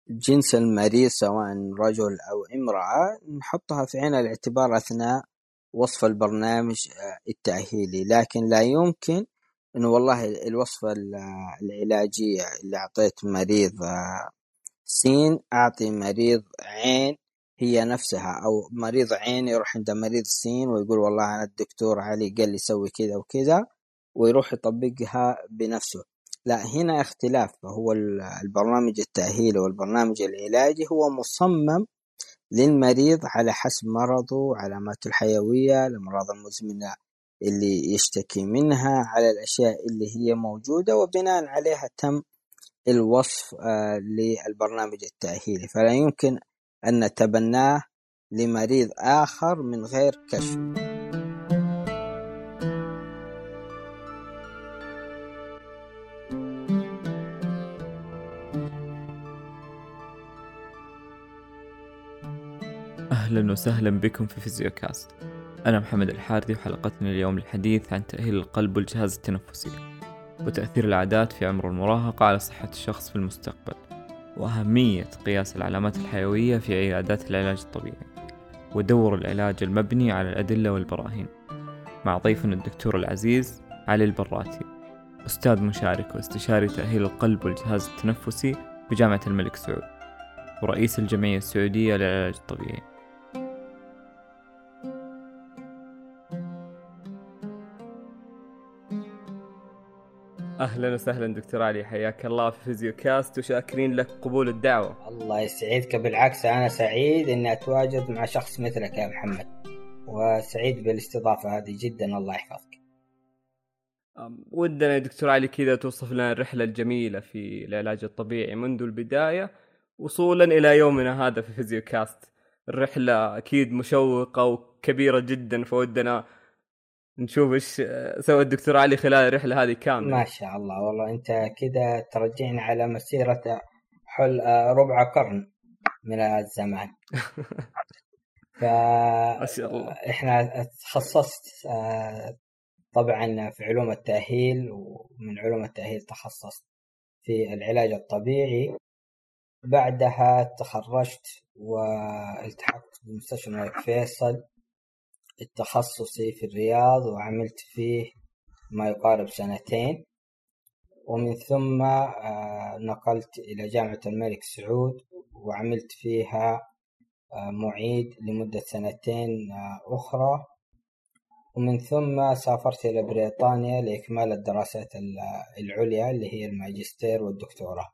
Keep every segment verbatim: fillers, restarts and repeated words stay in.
جنس المريض سواء رجل أو امرأة نحطها في عين الاعتبار أثناء وصف البرنامج التأهيلي، لكن لا يمكن إنه والله الوصفة العلاجية اللي أعطيت مريض سين أعطي مريض عين هي نفسها، أو مريض عين يروح عند مريض سين ويقول والله أنا الدكتور علي قال لي سوي كذا وكذا ويروح يطبقها بنفسه. لا، هنا اختلاف. هو البرنامج التأهيلي والبرنامج العلاجي هو مصمم للمريض على حسب مرضه، علاماته الحيوية، الأمراض المزمنة اللي يشتكي منها، على الأشياء اللي هي موجودة، وبناء عليها تم الوصف آه للبرنامج التأهيلي، فلا يمكن أن نتبناه لمريض آخر من غير كشف. أهلا وسهلا بكم في فيزيوكاست. أنا محمد الحاردي، وحلقتنا اليوم الحديث عن تأهيل القلب والجهاز التنفسي وتأثير العادات في عمر المراهقة على صحة الشخص في المستقبل، وأهمية قياس العلامات الحيوية في عيادات العلاج الطبيعي، ودور العلاج المبني على الأدلة والبراهين، مع ضيفنا الدكتور العزيز علي البراتي، أستاذ مشارك واستشاري تأهيل القلب والجهاز التنفسي بجامعة الملك سعود، ورئيس الجمعية السعودية للعلاج الطبيعي. أهلا وسهلا دكتور علي، حياك الله في فيزيوكاست، وشاكرين لك قبول الدعوة. الله يسعدك، بالعكس أنا سعيد أني أتواجد مع شخص مثلك يا محمد، وسعيد بالاستضافة هذه جدا. الله يحفظك. ودنا يا دكتور علي كذا توصف لنا الرحلة الجميلة في العلاج الطبيعي منذ البداية وصولا إلى يومنا هذا في فيزيوكاست. الرحلة أكيد مشوقة وكبيرة جدا، فودنا نشوف إيش سوى الدكتور علي خلال الرحلة هذه كاملة. ما شاء الله، والله أنت كده ترجعنا على مسيرة حل ربع قرن من الزمان. فإحنا تخصصت طبعا في علوم التأهيل، ومن علوم التأهيل تخصصت في العلاج الطبيعي. بعدها تخرجت والتحقت بمستشفى الملك فيصل التخصصي في الرياض، وعملت فيه ما يقارب سنتين، ومن ثم نقلت إلى جامعة الملك سعود وعملت فيها معيد لمدة سنتين أخرى، ومن ثم سافرت إلى بريطانيا لإكمال الدراسات العليا اللي هي الماجستير والدكتوراه.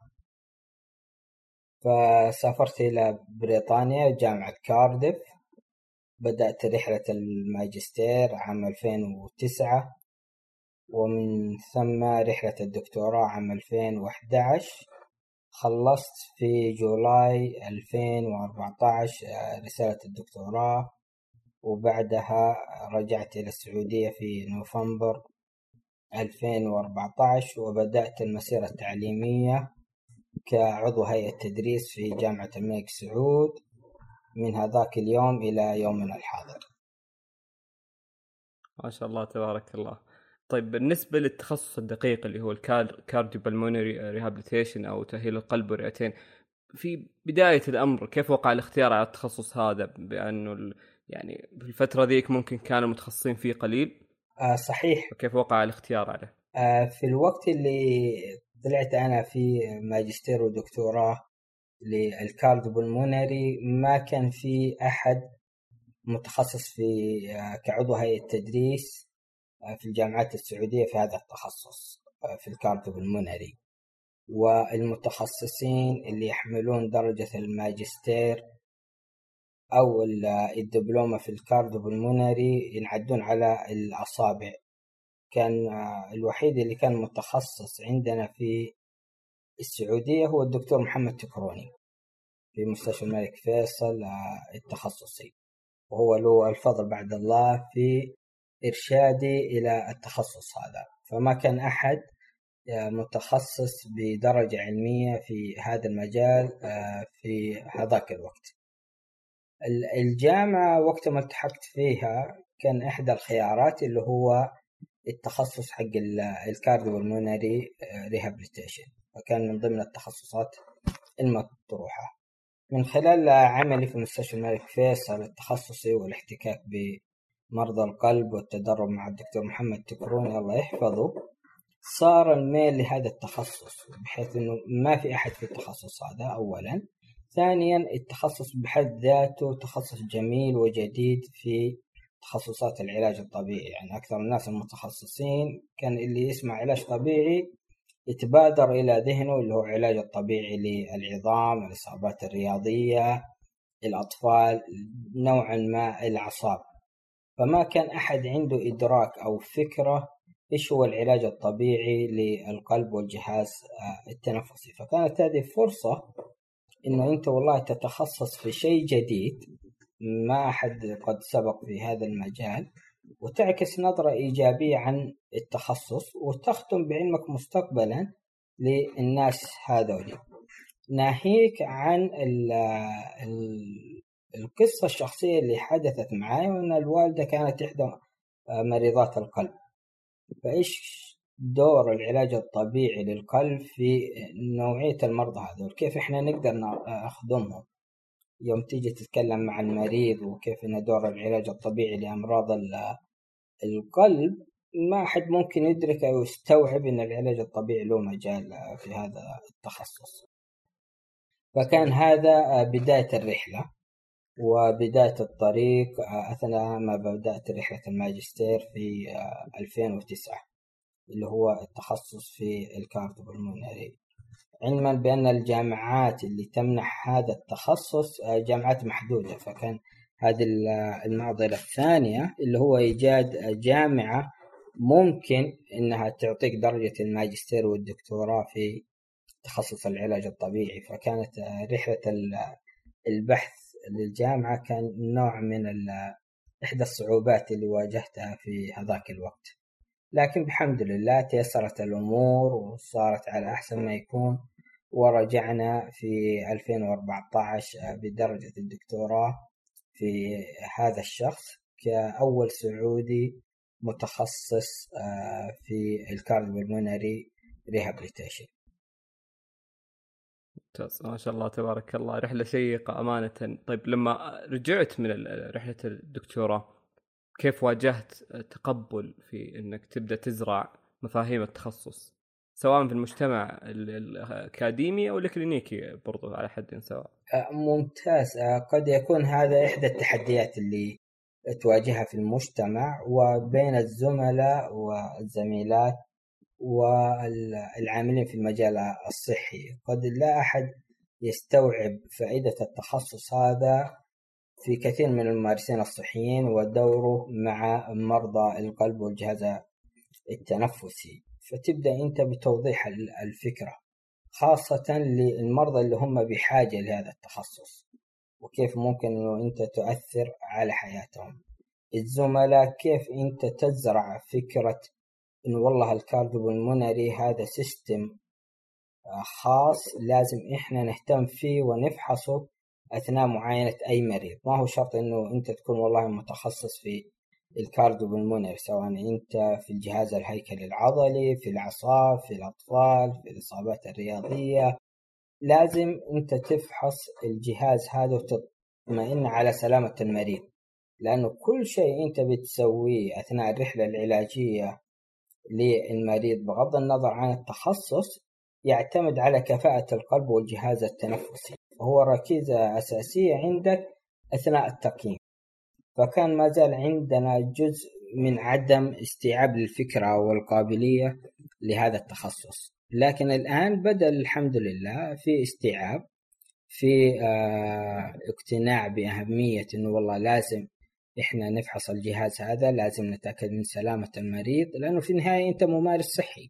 فسافرت إلى بريطانيا جامعة كارديف، بدأت رحلة الماجستير عام ألفين وتسعة، ومن ثم رحلة الدكتوراه عام ألفين وأحد عشر. خلصت في جولاي ألفين وأربعة عشر رسالة الدكتوراه، وبعدها رجعت إلى السعودية في نوفمبر ألفين وأربعة عشر، وبدأت المسيرة التعليمية كعضو هيئة تدريس في جامعة الملك سعود من هذاك اليوم إلى يومنا الحاضر. ما شاء الله تبارك الله. طيب بالنسبة للتخصص الدقيق اللي هو الكارديوبلمونري ريهابيليتيشن أو تأهيل القلب والرئتين، في بداية الأمر كيف وقع الاختيار على التخصص هذا؟ بأنه يعني في الفترة ذيك ممكن كانوا متخصصين فيه قليل. آه صحيح. كيف وقع الاختيار عليه؟ آه في الوقت اللي طلعت أنا في ماجستير ودكتوراه للكارديوبلمونري ما كان في أحد متخصص في آه كعضو هيئة تدريس آه في الجامعات السعودية في هذا التخصص آه في الكارديوبلمونري. والمتخصصين اللي يحملون درجة الماجستير أو الدبلومة في الكارديوبلمونري ينعدون على الأصابع. كان الوحيد اللي كان متخصص عندنا في السعودية هو الدكتور محمد تكروني في مستشفى الملك فيصل التخصصي، وهو له الفضل بعد الله في إرشادي إلى التخصص هذا. فما كان أحد متخصص بدرجة علمية في هذا المجال في هذاك الوقت. الجامعة وقت ما التحقت فيها كان إحدى الخيارات اللي هو التخصص حق الكارديوبلمونري ريهابيليتيشن، وكان من ضمن التخصصات المطروحة. من خلال عملي في مستشفى الملك فيصل التخصصي والاحتكاك بمرضى القلب والتدرب مع الدكتور محمد تكروني الله يحفظه، صار الميل لهذا التخصص، بحيث أنه ما في أحد في التخصص هذا أولا. ثانيا التخصص بحد ذاته تخصص جميل وجديد في تخصصات العلاج الطبيعي. يعني أكثر الناس المتخصصين كان اللي يسمع علاج طبيعي يتبادر إلى ذهنه اللي هو علاج الطبيعي للعظام، الإصابات الرياضية، الأطفال، نوعا ما الأعصاب. فما كان أحد عنده إدراك أو فكرة إيش هو العلاج الطبيعي للقلب والجهاز التنفسي. فكانت هذه فرصة إنه أنت والله تتخصص في شيء جديد ما أحد قد سبق في هذا المجال، وتعكس نظرة إيجابية عن التخصص، وتختم بعلمك مستقبلا للناس هذول. ناهيك عن ال ال القصة الشخصية اللي حدثت معي، وأن الوالدة كانت إحدى مريضات القلب. فإيش دور العلاج الطبيعي للقلب في نوعية المرضى هذول، وكيف إحنا نقدر نخدمهم يوم تيجي تتكلم مع المريض، وكيف إن دور العلاج الطبيعي لأمراض القلب. ما أحد ممكن يدرك أو يستوعب إن العلاج الطبيعي له مجال في هذا التخصص. فكان هذا بداية الرحلة وبداية الطريق أثناء ما بدأت رحلة الماجستير في ألفين وتسعة اللي هو التخصص في الكارديوبلمونري، علما بأن الجامعات اللي تمنح هذا التخصص جامعات محدودة. فكان هذه المعضلة الثانية اللي هو إيجاد جامعة ممكن إنها تعطيك درجة الماجستير والدكتوراه في تخصص العلاج الطبيعي. فكانت رحلة البحث للجامعة كان نوع من إحدى الصعوبات اللي واجهتها في هذاك الوقت، لكن بحمد لله تيسرت الأمور وصارت على أحسن ما يكون، ورجعنا في ألفين وأربعة عشر بدرجة الدكتوراه في هذا الشخص كأول سعودي متخصص في الكارديوبلمونري ريهابيليتيشن. ما شاء الله تبارك الله، رحلة شيقة أمانة. طيب لما رجعت من رحلة الدكتوراه كيف واجهت تقبل في أنك تبدأ تزرع مفاهيم التخصص سواء في المجتمع الأكاديمي أو الكلينيكي برضو على حد سواء؟ ممتاز. قد يكون هذا إحدى التحديات اللي تواجهها في المجتمع وبين الزملاء والزميلات والعاملين في المجال الصحي. قد لا أحد يستوعب فائدة التخصص هذا في كثير من الممارسين الصحيين ودوره مع مرضى القلب والجهاز التنفسي. فتبدأ أنت بتوضيح الفكرة خاصة للمرضى اللي هم بحاجة لهذا التخصص، وكيف ممكن أنه أنت تؤثر على حياتهم. الزملاء كيف أنت تزرع فكرة إنه والله الكارديوبلمونري هذا سيستم خاص لازم إحنا نهتم فيه ونفحصه أثناء معاينة أي مريض. ما هو شرط إنه أنت تكون والله متخصص في الكارديوبلمونري، سواء أنت في الجهاز الهيكلي العضلي، في الأعصاب، في الأطفال، في الإصابات الرياضية. لازم أنت تفحص الجهاز هذا وتطمئن على سلامة المريض، لأنه كل شيء أنت بتسويه أثناء الرحلة العلاجية للمريض بغض النظر عن التخصص يعتمد على كفاءة القلب والجهاز التنفسي، وهو ركيزة أساسية عندك أثناء التقييم. فكان ما زال عندنا جزء من عدم استيعاب الفكرة والقابلية لهذا التخصص، لكن الآن بدأ الحمد لله في استيعاب، في اه اقتناع بأهمية إنه والله لازم إحنا نفحص الجهاز هذا، لازم نتأكد من سلامة المريض، لأنه في النهاية أنت ممارس صحي،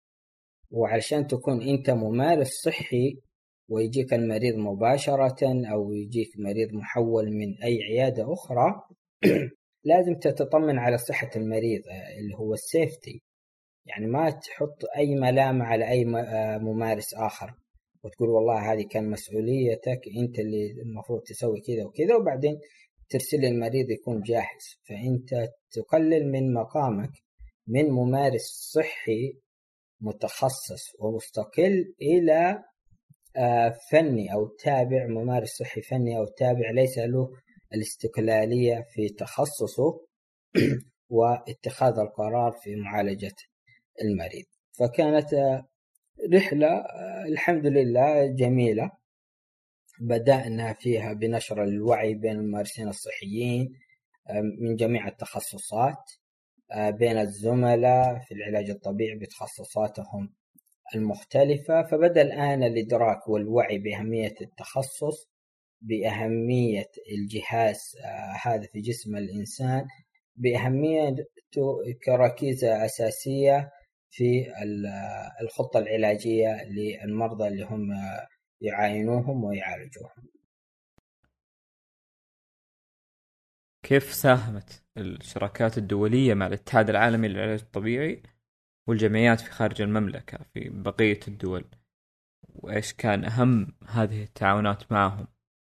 وعشان تكون أنت ممارس صحي ويجيك المريض مباشرة أو يجيك مريض محول من أي عيادة أخرى لازم تتطمن على صحة المريض اللي هو السيفتي. يعني ما تحط أي ملامة على أي ممارس آخر وتقول والله هذه كان مسؤوليتك أنت اللي المفروض تسوي كذا وكذا، وبعدين ترسل المريض يكون جاهز. فأنت تقلل من مقامك من ممارس صحي متخصص ومستقل إلى فني أو تابع، ممارس صحي فني أو تابع ليس له الاستقلالية في تخصصه واتخاذ القرار في معالجة المريض. فكانت رحلة الحمد لله جميلة، بدأنا فيها بنشر الوعي بين الممارسين الصحيين من جميع التخصصات، بين الزملاء في العلاج الطبيعي بتخصصاتهم المختلفة. فبدأ الآن الإدراك والوعي بأهمية التخصص، بأهمية الجهاز هذا في جسم الإنسان، بأهميته كركيزة أساسية في الخطة العلاجية للمرضى اللي هم يعاينوهم ويعالجوهم. كيف ساهمت الشراكات الدولية مع الاتحاد العالمي للعلاج الطبيعي والجمعيات في خارج المملكة في بقية الدول، وإيش كان أهم هذه التعاونات معهم؟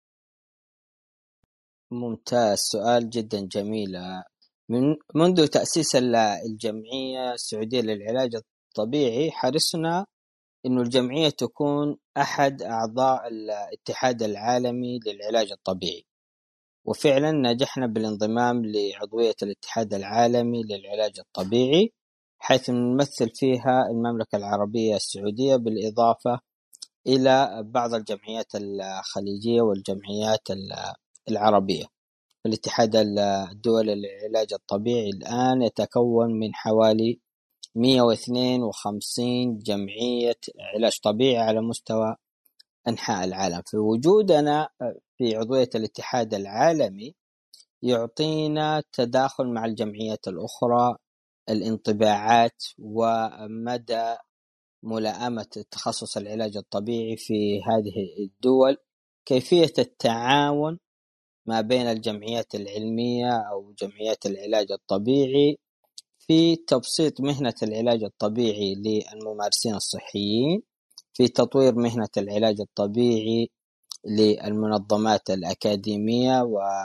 ممتاز، سؤال جدا جميل. من منذ تأسيس الجمعية السعودية للعلاج الطبيعي حرصنا إنه الجمعية تكون أحد أعضاء الاتحاد العالمي للعلاج الطبيعي، وفعلا نجحنا بالانضمام لعضوية الاتحاد العالمي للعلاج الطبيعي، حيث نمثل فيها المملكة العربية السعودية بالإضافة إلى بعض الجمعيات الخليجية والجمعيات العربية. الاتحاد الدولي للعلاج الطبيعي الآن يتكون من حوالي مئة واثنين وخمسين جمعية علاج طبيعي على مستوى أنحاء العالم. في وجودنا في عضوية الاتحاد العالمي يعطينا تداخل مع الجمعيات الأخرى، الانطباعات ومدى ملائمة تخصص العلاج الطبيعي في هذه الدول، كيفية التعاون ما بين الجمعيات العلمية أو جمعيات العلاج الطبيعي في تبسيط مهنة العلاج الطبيعي للممارسين الصحيين، في تطوير مهنة العلاج الطبيعي للمنظمات الأكاديمية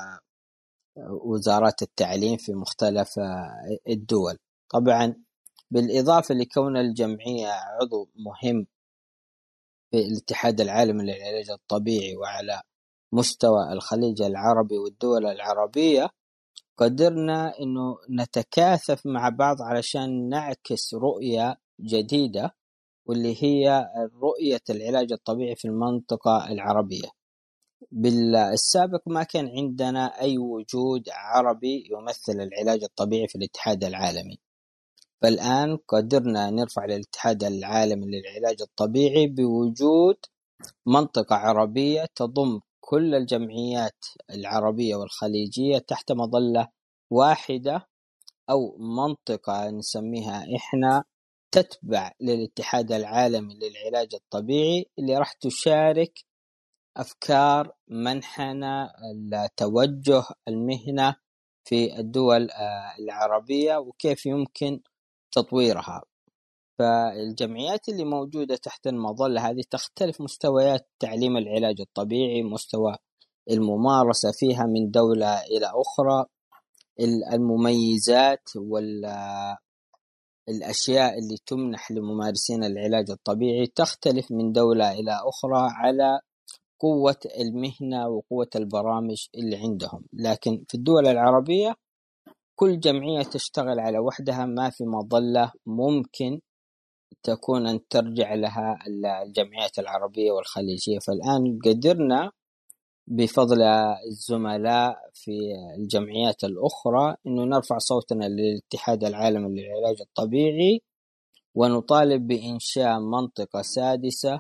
ووزارات التعليم في مختلف الدول. طبعا بالإضافة لكون الجمعية عضو مهم في الاتحاد العالمي للعلاج الطبيعي وعلى مستوى الخليج العربي والدول العربية، قدرنا إنه نتكاثف مع بعض علشان نعكس رؤية جديدة، واللي هي رؤية العلاج الطبيعي في المنطقة العربية. بالسابق ما كان عندنا أي وجود عربي يمثل العلاج الطبيعي في الاتحاد العالمي، فالآن قدرنا نرفع الاتحاد العالمي للعلاج الطبيعي بوجود منطقة عربية تضم كل الجمعيات العربية والخليجية تحت مظلة واحدة، أو منطقة نسميها إحنا تتبع للاتحاد العالمي للعلاج الطبيعي، اللي راح تشارك أفكار منحنى التوجه المهنة في الدول العربية وكيف يمكن تطويرها. فالجمعيات اللي موجودة تحت المظلة هذه تختلف مستويات تعليم العلاج الطبيعي، مستوى الممارسة فيها من دولة إلى أخرى، المميزات والأشياء اللي تمنح لممارسين العلاج الطبيعي تختلف من دولة إلى أخرى على قوة المهنة وقوة البرامج اللي عندهم. لكن في الدول العربية كل جمعية تشتغل على وحدها، ما في مظلة ممكن تكون أن ترجع لها الجمعيات العربية والخليجية. فالآن قدرنا بفضل الزملاء في الجمعيات الأخرى أنه نرفع صوتنا للاتحاد العالمي للعلاج الطبيعي، ونطالب بإنشاء منطقة سادسة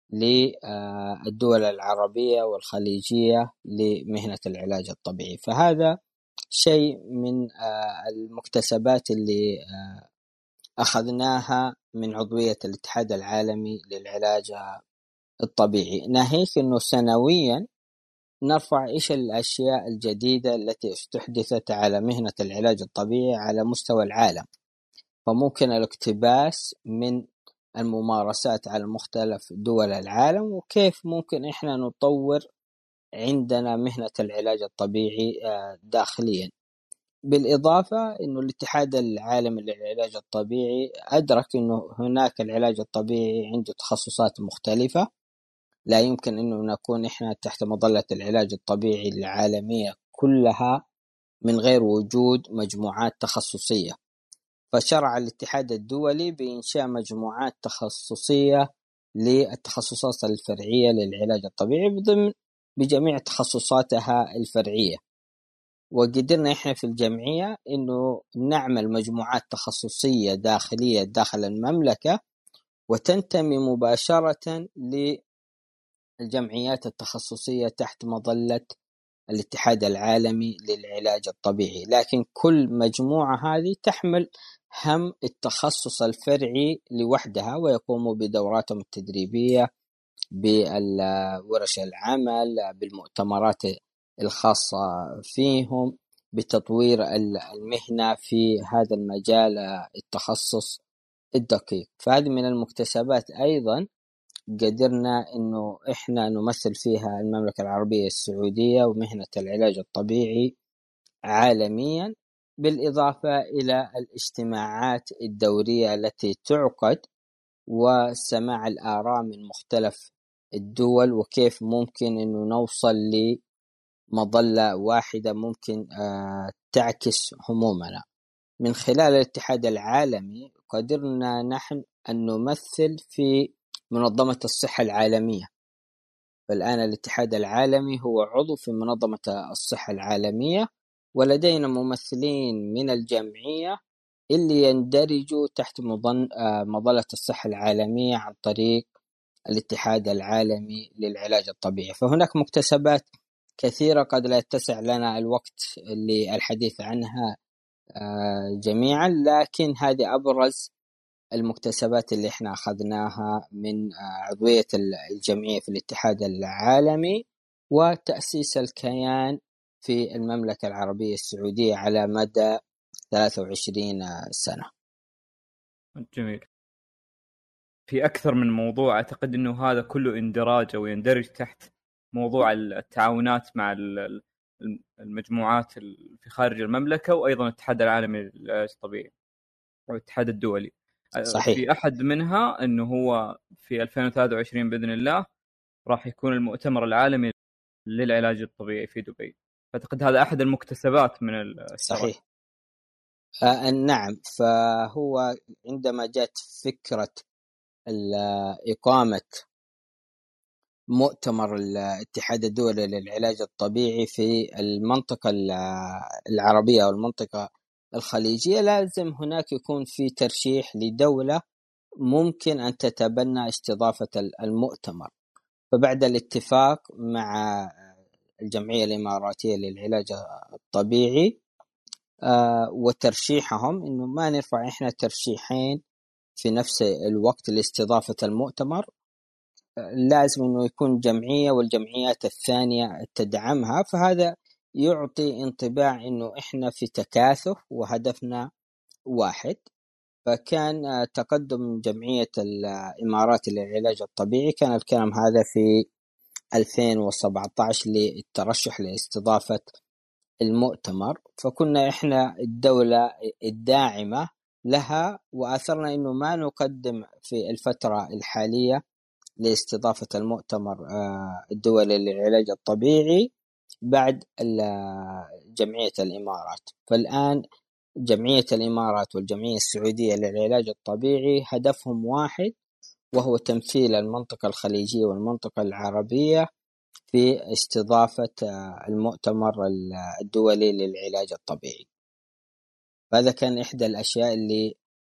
للدول العربية والخليجية لمهنة العلاج الطبيعي. فهذا شيء من المكتسبات اللي أخذناها من عضوية الاتحاد العالمي للعلاج الطبيعي، ناهيك أنه سنويا نرفع إيش الأشياء الجديدة التي استحدثت على مهنة العلاج الطبيعي على مستوى العالم. فممكن الاقتباس من الممارسات على مختلف دول العالم، وكيف ممكن إحنا نطور عندنا مهنة العلاج الطبيعي داخليا. بالإضافة أنه الاتحاد العالمي للعلاج الطبيعي أدرك أنه هناك العلاج الطبيعي عنده تخصصات مختلفة، لا يمكن أنه نكون إحنا تحت مظلة العلاج الطبيعي العالمية كلها من غير وجود مجموعات تخصصية. فشرع الاتحاد الدولي بإنشاء مجموعات تخصصية للتخصصات الفرعية للعلاج الطبيعي ضمن بجميع تخصصاتها الفرعية. وقدرنا إحنا في الجمعية إنه نعمل مجموعات تخصصية داخلية داخل المملكة وتنتمي مباشرة للجمعيات التخصصية تحت مظلة الاتحاد العالمي للعلاج الطبيعي. لكن كل مجموعة هذه تحمل هم التخصص الفرعي لوحدها، ويقوموا بدوراتهم التدريبية، بالورش العمل، بالمؤتمرات الخاصة فيهم، بتطوير المهنة في هذا المجال التخصص الدقيق. فهذه من المكتسبات أيضا قدرنا إنه إحنا نمثل فيها المملكة العربية السعودية ومهنة العلاج الطبيعي عالميا، بالإضافة إلى الاجتماعات الدورية التي تعقد وسماع الآراء من مختلف الدول، وكيف ممكن إنه نوصل لمظلة واحدة ممكن آه تعكس همومنا. من خلال الاتحاد العالمي قدرنا نحن أن نمثل في منظمة الصحة العالمية. فالآن الاتحاد العالمي هو عضو في منظمة الصحة العالمية، ولدينا ممثلين من الجمعية اللي يندرجوا تحت مظلة الصحة العالمية عن طريق الاتحاد العالمي للعلاج الطبيعي. فهناك مكتسبات كثيرة قد لا يتسع لنا الوقت للحديث عنها جميعا، لكن هذه أبرز المكتسبات اللي احنا أخذناها من عضوية الجمعية في الاتحاد العالمي وتأسيس الكيان في المملكة العربية السعودية على مدى ثلاثة وعشرين سنة. جميل. في أكثر من موضوع أعتقد أنه هذا كله اندراج أو يندرج تحت موضوع التعاونات مع المجموعات في خارج المملكة، وأيضا الاتحاد العالمي للعلاج الطبيعي والاتحاد الدولي. صحيح. في أحد منها أنه هو في ألفين وثلاثة وعشرين بإذن الله راح يكون المؤتمر العالمي للعلاج الطبيعي في دبي. فأعتقد هذا أحد المكتسبات من الشرع. صحيح. آه نعم. فهو عندما جاءت فكرة إقامة مؤتمر الاتحاد الدولي للعلاج الطبيعي في المنطقة العربية أو المنطقة الخليجية، لازم هناك يكون في ترشيح لدولة ممكن أن تتبنى استضافة المؤتمر. فبعد الاتفاق مع الجمعية الإماراتية للعلاج الطبيعي آه وترشيحهم، إنه ما نرفع إحنا ترشيحين في نفس الوقت لاستضافة المؤتمر، لازم إنه يكون جمعية والجمعيات الثانية تدعمها. فهذا يعطي انطباع إنه إحنا في تكاثف وهدفنا واحد. فكان تقدم جمعية الإمارات للعلاج الطبيعي كان الكلام هذا في ألفين وسبعة عشر للترشح لاستضافة المؤتمر. فكنا إحنا الدولة الداعمة لها، وآثرنا إنه ما نقدم في الفترة الحالية لاستضافة المؤتمر الدولي للعلاج الطبيعي بعد جمعية الإمارات. فالآن جمعية الإمارات والجمعية السعودية للعلاج الطبيعي هدفهم واحد، وهو تمثيل المنطقة الخليجية والمنطقة العربية في استضافة المؤتمر الدولي للعلاج الطبيعي. هذا كان إحدى الأشياء اللي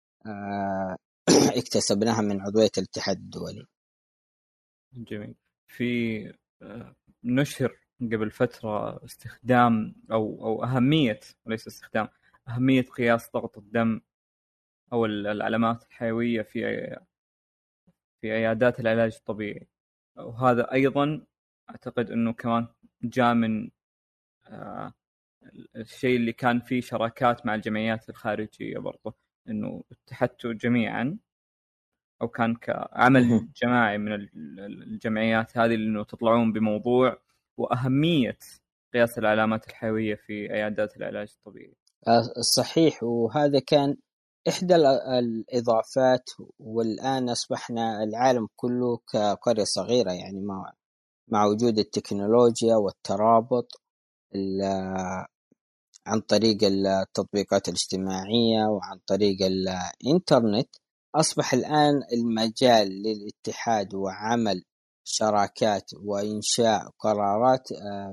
اكتسبناها من عضوية الاتحاد الدولي. جميل. في نشر قبل فترة استخدام أو أو أهمية، وليس استخدام، أهمية قياس ضغط الدم أو العلامات الحيوية في في عيادات العلاج الطبيعي. وهذا أيضا أعتقد أنه كمان جاء من آه الشيء اللي كان فيه شراكات مع الجمعيات الخارجية برضه، أنه اتحدتوا جميعا أو كان كعمل جماعي من الجمعيات هذه لأنه تطلعون بموضوع وأهمية قياس العلامات الحيوية في عيادات العلاج الطبيعي. صحيح. وهذا كان إحدى الإضافات، والآن أصبحنا العالم كله كقرية صغيرة، يعني مع مع وجود التكنولوجيا والترابط عن طريق التطبيقات الاجتماعية وعن طريق الإنترنت. أصبح الآن المجال للاتحاد وعمل شراكات وإنشاء قرارات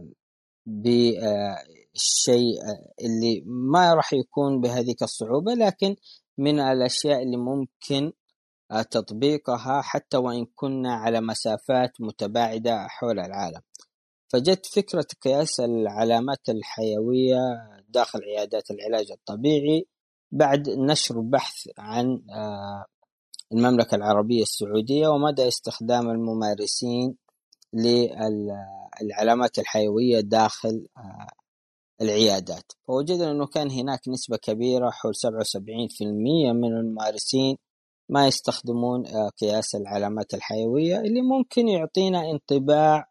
بالشيء اللي ما راح يكون بهذه الصعوبة، لكن من الأشياء اللي ممكن تطبيقها حتى وإن كنا على مسافات متباعدة حول العالم. فجت فكرة قياس العلامات الحيوية داخل عيادات العلاج الطبيعي بعد نشر بحث عن المملكة العربية السعودية ومدى استخدام الممارسين للعلامات الحيوية داخل العيادات. فوجدنا أنه كان هناك نسبة كبيرة حول سبعة وسبعين بالمئة من الممارسين ما يستخدمون قياس العلامات الحيوية، اللي ممكن يعطينا انطباع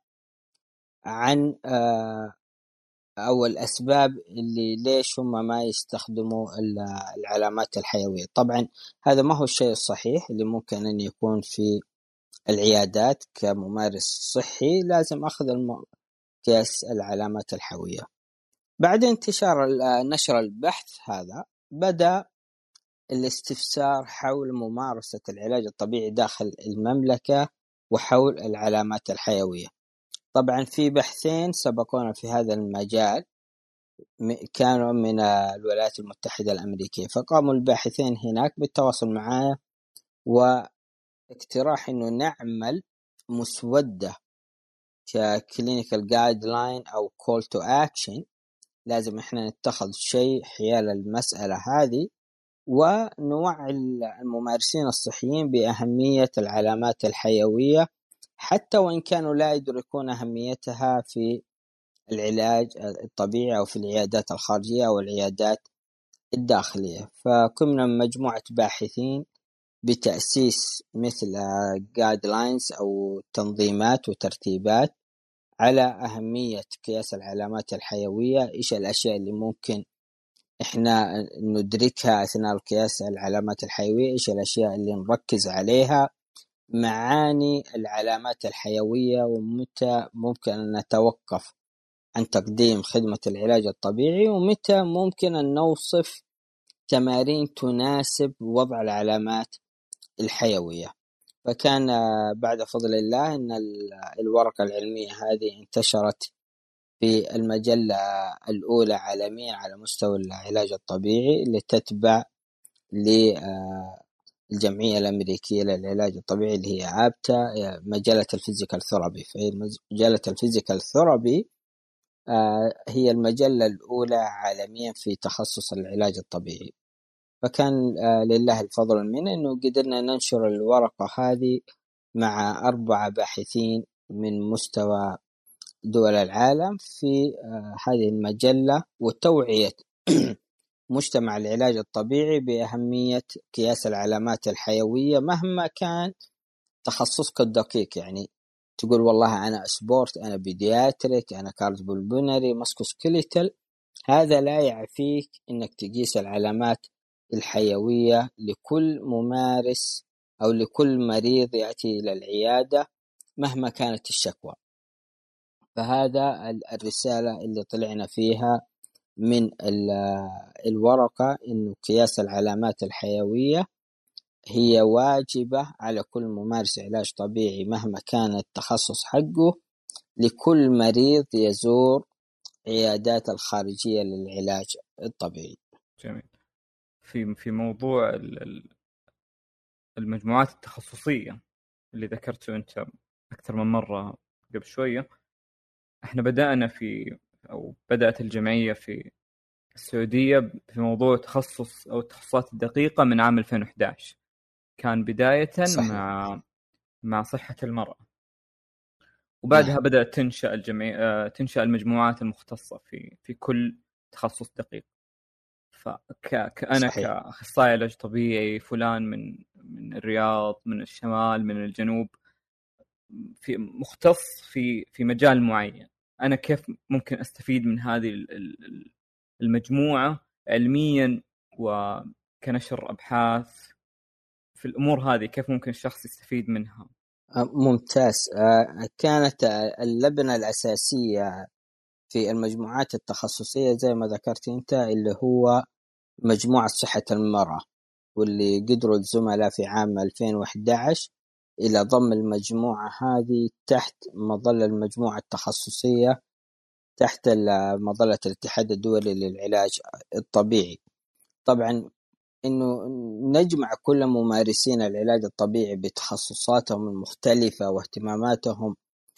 عن أو الأسباب اللي ليش هم ما يستخدموا العلامات الحيوية. طبعا هذا ما هو الشيء الصحيح اللي ممكن أن يكون في العيادات. كممارس صحي لازم أخذ قياس العلامات الحيوية. بعد انتشار نشر البحث هذا بدأ الاستفسار حول ممارسة العلاج الطبيعي داخل المملكة وحول العلامات الحيوية. طبعا في بحثين سبقونا في هذا المجال كانوا من الولايات المتحدة الأمريكية، فقاموا الباحثين هناك بالتواصل معايا واقتراح إنه نعمل مسودة ككلينيكال جايد لاين أو كول تو أكشن. لازم إحنا نتخذ شيء حيال المسألة هذه ونوعي الممارسين الصحيين بأهمية العلامات الحيوية حتى وإن كانوا لا يدركون أهميتها في العلاج الطبيعي أو في العيادات الخارجية أو العيادات الداخلية. فقمنا مجموعة باحثين بتأسيس مثل guidelines أو تنظيمات وترتيبات على أهمية قياس العلامات الحيوية. إيش الأشياء اللي ممكن إحنا ندركها أثناء القياس العلامات الحيوية، إيش الأشياء اللي نركز عليها، معاني العلامات الحيوية، ومتى ممكن أن نتوقف عن تقديم خدمة العلاج الطبيعي، ومتى ممكن أن نوصف تمارين تناسب وضع العلامات الحيوية. فكان بعد فضل الله أن الورقة العلمية هذه انتشرت في المجلة الأولى عالميا على مستوى العلاج الطبيعي اللي تتبع للجمعية الأمريكية للعلاج الطبيعي اللي هي آبتا، مجلة الفيزيكال ثيرابي. فهي مجلة الفيزيكال ثيرابي هي المجلة الأولى عالميا في تخصص العلاج الطبيعي. فكان لله الفضل منه أنه قدرنا ننشر الورقة هذه مع أربعة باحثين من مستوى دول العالم في هذه المجلة، وتوعية مجتمع العلاج الطبيعي بأهمية قياس العلامات الحيوية مهما كان تخصصك الدقيق. يعني تقول والله أنا سبورت، أنا بيدياتريك، أنا كارديوبولمونري، ماسكوسكيليتال، هذا لا يعفيك إنك تقيس العلامات الحيوية لكل ممارس أو لكل مريض يأتي إلى العيادة مهما كانت الشكوى. فهذا الرسالة اللي طلعنا فيها من الورقة، إنه قياس العلامات الحيوية هي واجبة على كل ممارس علاج طبيعي مهما كان التخصص حقه لكل مريض يزور عيادات الخارجية للعلاج الطبيعي. جميل. في في موضوع المجموعات التخصصية اللي ذكرته أنت أكثر من مرة قبل شوية، احنا بدأنا في أو بدأت الجمعية في السعودية في موضوع تخصص أو التخصصات الدقيقة من عام ألفين وإحدى عشر. كان بداية صحيح. مع مع صحة المرأة، وبعدها نعم. بدأت تنشأ الجمعية تنشأ المجموعات المختصة في في كل تخصص دقيق. فكأنا كأخصائي علاج طبيعي فلان من من الرياض، من الشمال، من الجنوب، في مختص في في مجال معين، أنا كيف ممكن أستفيد من هذه المجموعة علميا كنشر أبحاث في الأمور هذه، كيف ممكن الشخص يستفيد منها؟ ممتاز. كانت اللبنة الأساسية في المجموعات التخصصية زي ما ذكرت أنت اللي هو مجموعة صحة المرأة، واللي قدروا الزملاء في عام ألفين وأحد عشر إلى ضم المجموعة هذه تحت مظلة المجموعة التخصصية تحت مظلة الاتحاد الدولي للعلاج الطبيعي. طبعا إنه نجمع كل ممارسين العلاج الطبيعي بتخصصاتهم المختلفة واهتماماتهم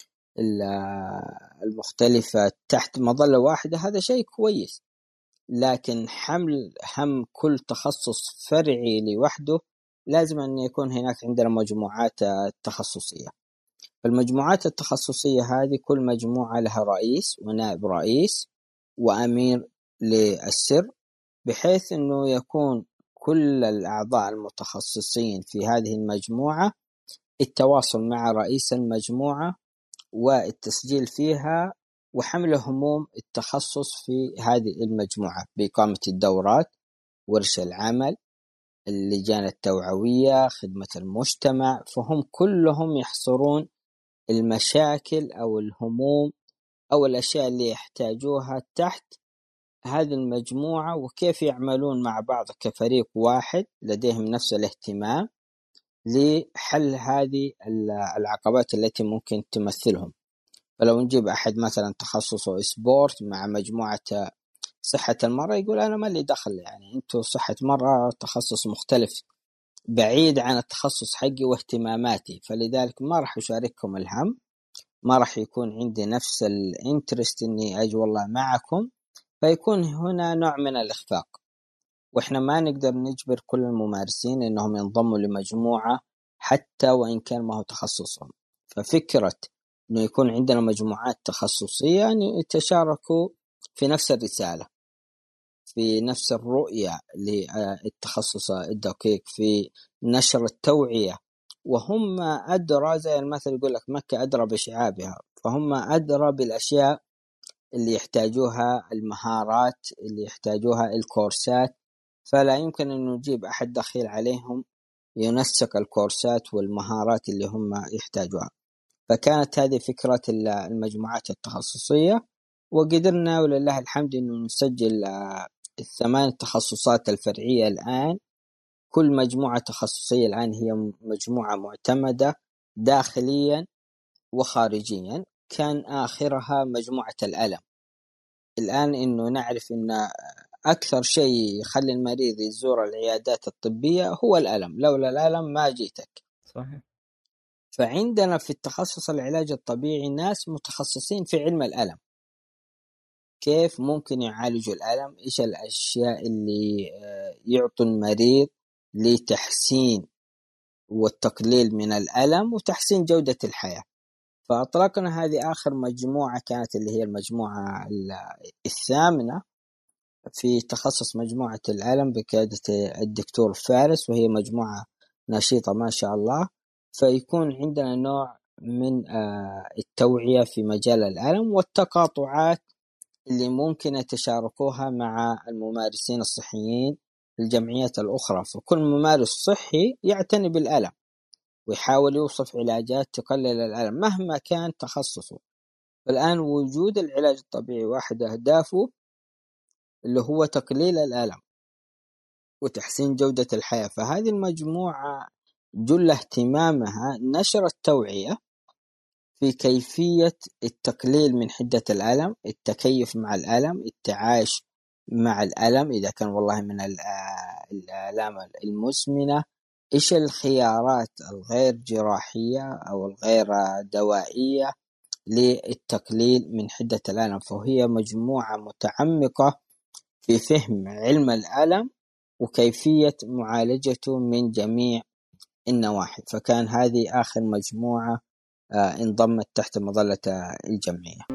المختلفة تحت مظلة واحدة، هذا شيء كويس. لكن حمل هم كل تخصص فرعي لوحده لازم أن يكون هناك عندنا مجموعات تخصصية. فالمجموعات التخصصية هذه كل مجموعة لها رئيس ونائب رئيس وأمير للسر، بحيث أنه يكون كل الأعضاء المتخصصين في هذه المجموعة التواصل مع رئيس المجموعة والتسجيل فيها وحمل هموم التخصص في هذه المجموعة بإقامة الدورات، ورش العمل، اللجان التوعوية، خدمة المجتمع. فهم كلهم يحصرون المشاكل أو الهموم أو الأشياء اللي يحتاجوها تحت هذه المجموعة، وكيف يعملون مع بعض كفريق واحد لديهم نفس الاهتمام لحل هذه العقبات التي ممكن تمثلهم. فلو نجيب أحد مثلا تخصصه سبورت مع مجموعة صحة المرأة، يقول أنا ما لي دخل، يعني أنتوا صحة مرأة تخصص مختلف بعيد عن التخصص حقي واهتماماتي، فلذلك ما راح أشارككم الهم، ما راح يكون عندي نفس الانترست إني أجي والله معكم. فيكون هنا نوع من الإخفاق، وإحنا ما نقدر نجبر كل الممارسين إنهم ينضموا لمجموعة حتى وإن كان ما هو تخصصهم. ففكرة إنه يكون عندنا مجموعات تخصصية يعني يتشاركوا في نفس الرسالة، في نفس الرؤية للتخصص الدقيق، في نشر التوعية، وهم أدرى. زي المثل يقول لك مكة أدرى بشعابها، فهم أدرى بالأشياء اللي يحتاجوها، المهارات اللي يحتاجوها، الكورسات. فلا يمكن أن نجيب أحد دخيل عليهم ينسق الكورسات والمهارات اللي هم يحتاجوها. فكانت هذه فكرة المجموعات التخصصية، وقدرنا ولله الحمد أنه نسجل الثمان تخصصات الفرعية الآن. كل مجموعة تخصصية الآن هي مجموعة معتمدة داخليا وخارجيا. كان آخرها مجموعة الألم. الآن إنه نعرف إن أكثر شيء يخلي المريض يزور العيادات الطبية هو الألم، لولا الألم ما جيتك. صحيح. فعندنا في التخصص العلاج الطبيعي ناس متخصصين في علم الألم، كيف ممكن يعالجوا الألم، إيش الأشياء اللي يعطوا المريض لتحسين والتقليل من الألم وتحسين جودة الحياة. فأطلقنا هذه آخر مجموعة، كانت اللي هي المجموعة الثامنة في تخصص مجموعة الألم بقيادة الدكتور فارس، وهي مجموعة نشيطة ما شاء الله. فيكون عندنا نوع من التوعية في مجال الألم والتقاطعات اللي ممكن يتشاركوها مع الممارسين الصحيين الجمعيات الأخرى. فكل ممارس صحي يعتني بالألم ويحاول يوصف علاجات تقلل الألم مهما كان تخصصه. فالآن وجود العلاج الطبيعي واحد أهدافه اللي هو تقليل الألم وتحسين جودة الحياة. فهذه المجموعة جل اهتمامها نشر التوعية في كيفية التقليل من حدة الألم، التكيف مع الألم، التعايش مع الألم إذا كان والله من الآلام المزمنة، إيش الخيارات الغير جراحية أو الغير دوائية للتقليل من حدة الألم. فهي مجموعة متعمقة في فهم علم الألم وكيفية معالجته من جميع النواحي. فكان هذه آخر مجموعة انضمت تحت مظلة الجمعية.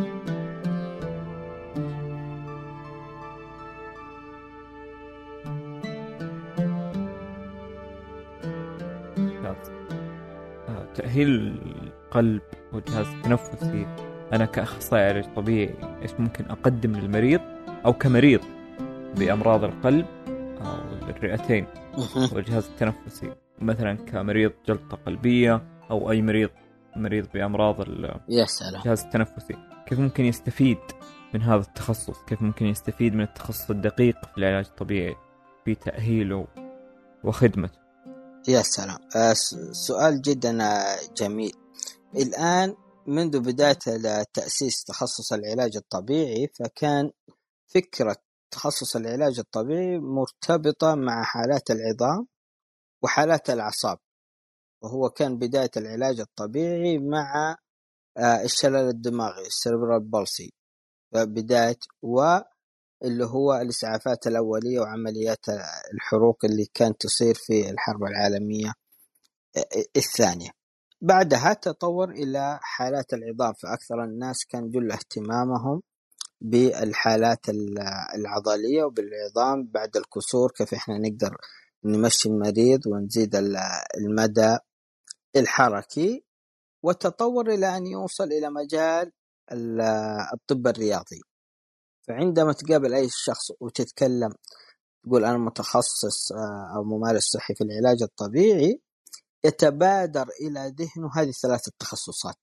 تأهيل القلب والجهاز التنفسي، أنا كأخصائي علاج طبيعي إيش ممكن أقدم للمريض أو كمريض بأمراض القلب أو الرئتين والجهاز التنفسي، مثلا كمريض جلطة قلبية أو أي مريض مريض بأمراض الجهاز التنفسي، كيف ممكن يستفيد من هذا التخصص؟ كيف ممكن يستفيد من التخصص الدقيق في العلاج الطبيعي في تأهيله وخدمته؟ يا سلام، سؤال جدا جميل. الآن منذ بداية تأسيس تخصص العلاج الطبيعي، فكان فكرة تخصص العلاج الطبيعي مرتبطة مع حالات العظام وحالات الأعصاب، وهو كان بداية العلاج الطبيعي مع الشلل الدماغي السيربرال بالسي بداية، واللي هو الإسعافات الأولية وعمليات الحروق اللي كانت تصير في الحرب العالمية الثانية. بعدها تطور إلى حالات العظام، فأكثر الناس كان جل اهتمامهم بالحالات العضلية وبالعظام بعد الكسور، كيف إحنا نقدر نمشي المريض ونزيد المدى الحركي، وتطور إلى أن يوصل إلى مجال الطب الرياضي. فعندما تقابل أي شخص وتتكلم تقول أنا متخصص أو ممارس صحي في العلاج الطبيعي، يتبادر إلى ذهنه هذه ثلاثة تخصصات،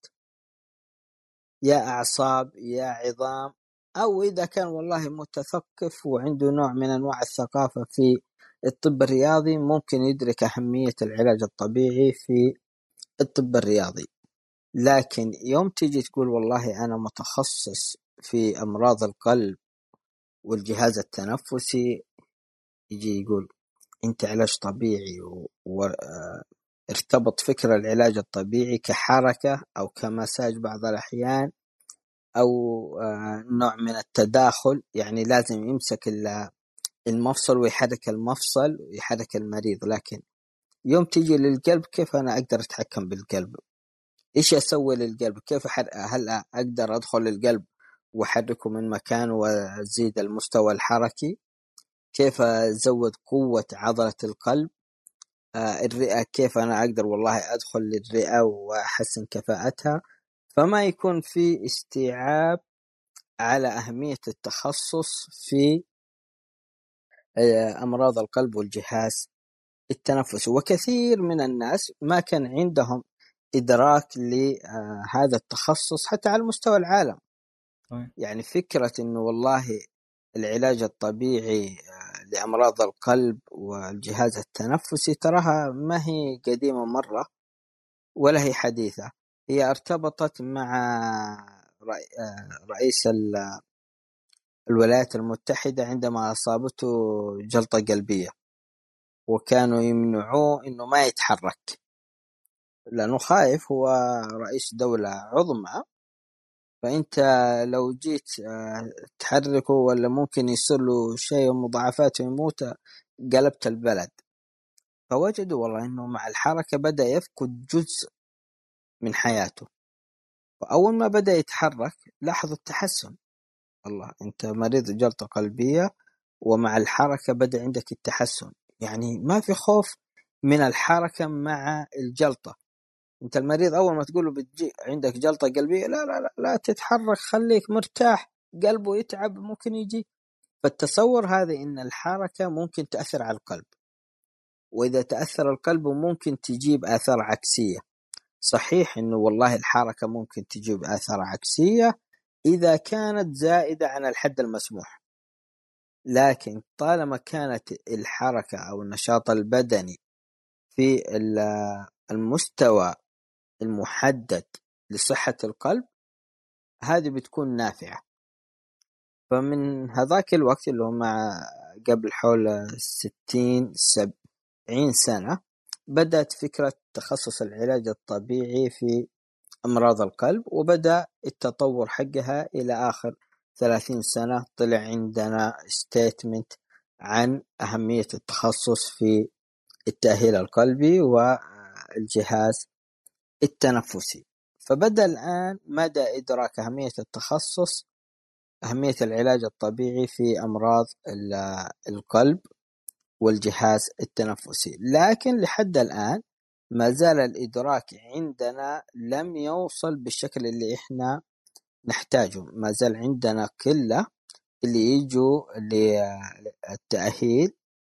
يا أعصاب يا عظام، أو إذا كان والله متثقف وعنده نوع من أنواع الثقافة في الطب الرياضي ممكن يدرك أهمية العلاج الطبيعي في الطب الرياضي. لكن يوم تيجي تقول والله أنا متخصص في أمراض القلب والجهاز التنفسي، يجي يقول أنت علاج طبيعي، وارتبط فكرة العلاج الطبيعي كحركة أو كمساج بعض الأحيان أو نوع من التداخل، يعني لازم يمسك المفصل ويحرك المفصل ويحرك المريض. لكن يوم تيجي للقلب، كيف أنا أقدر أتحكم بالقلب؟ إيش أسوي للقلب؟ كيف أحرك؟ هل أقدر أدخل للقلب وأحركه من مكان وأزيد المستوى الحركي؟ كيف أزود قوة عضلة القلب؟ آه الرئة، كيف أنا أقدر والله أدخل للرئة وأحسن كفاءتها؟ فما يكون في استيعاب على أهمية التخصص في أمراض القلب والجهاز التنفسي. وكثير من الناس ما كان عندهم إدراك لهذا التخصص حتى على مستوى العالم. يعني فكرة إنه والله العلاج الطبيعي لأمراض القلب والجهاز التنفسي تراها ما هي قديمة مرة ولا هي حديثة، هي ارتبطت مع رئيس الولايات المتحدة عندما أصابته جلطة قلبية، وكانوا يمنعوه إنه ما يتحرك لأنه خايف، هو رئيس دولة عظمى، فأنت لو جيت تحركه ولا ممكن يصير له شيء مضاعفات ويموت، قلبت البلد. فوجدوا والله إنه مع الحركة بدأ يفقد جزء من حياته، وأول ما بدأ يتحرك لاحظوا التحسن. الله، أنت مريض جلطة قلبية ومع الحركة بدأ عندك التحسن، يعني ما في خوف من الحركة مع الجلطة. انت المريض اول ما تقوله بتجي عندك جلطة قلبية، لا لا لا, لا تتحرك، خليك مرتاح، قلبه يتعب ممكن يجي. فالتصور هذا ان الحركة ممكن تأثر على القلب، واذا تأثر القلب ممكن تجيب آثار عكسية. صحيح انه والله الحركة ممكن تجيب آثار عكسية اذا كانت زائدة عن الحد المسموح، لكن طالما كانت الحركة او النشاط البدني في المستوى المحدد لصحة القلب، هذه بتكون نافعة. فمن هذاك الوقت اللي هو مع قبل حول ستين سبعين سنة بدأت فكرة تخصص العلاج الطبيعي في أمراض القلب، وبدأ التطور حقها إلى آخر ثلاثين سنة. طلع عندنا ستيتمنت عن أهمية التخصص في التأهيل القلبي والجهاز التنفسي. فبدأ الآن مدى إدراك أهمية التخصص، أهمية العلاج الطبيعي في أمراض القلب والجهاز التنفسي. لكن لحد الآن ما زال الإدراك عندنا لم يوصل بالشكل اللي إحنا نحتاجه، ما زال عندنا قلة اللي يجوا للتأهيل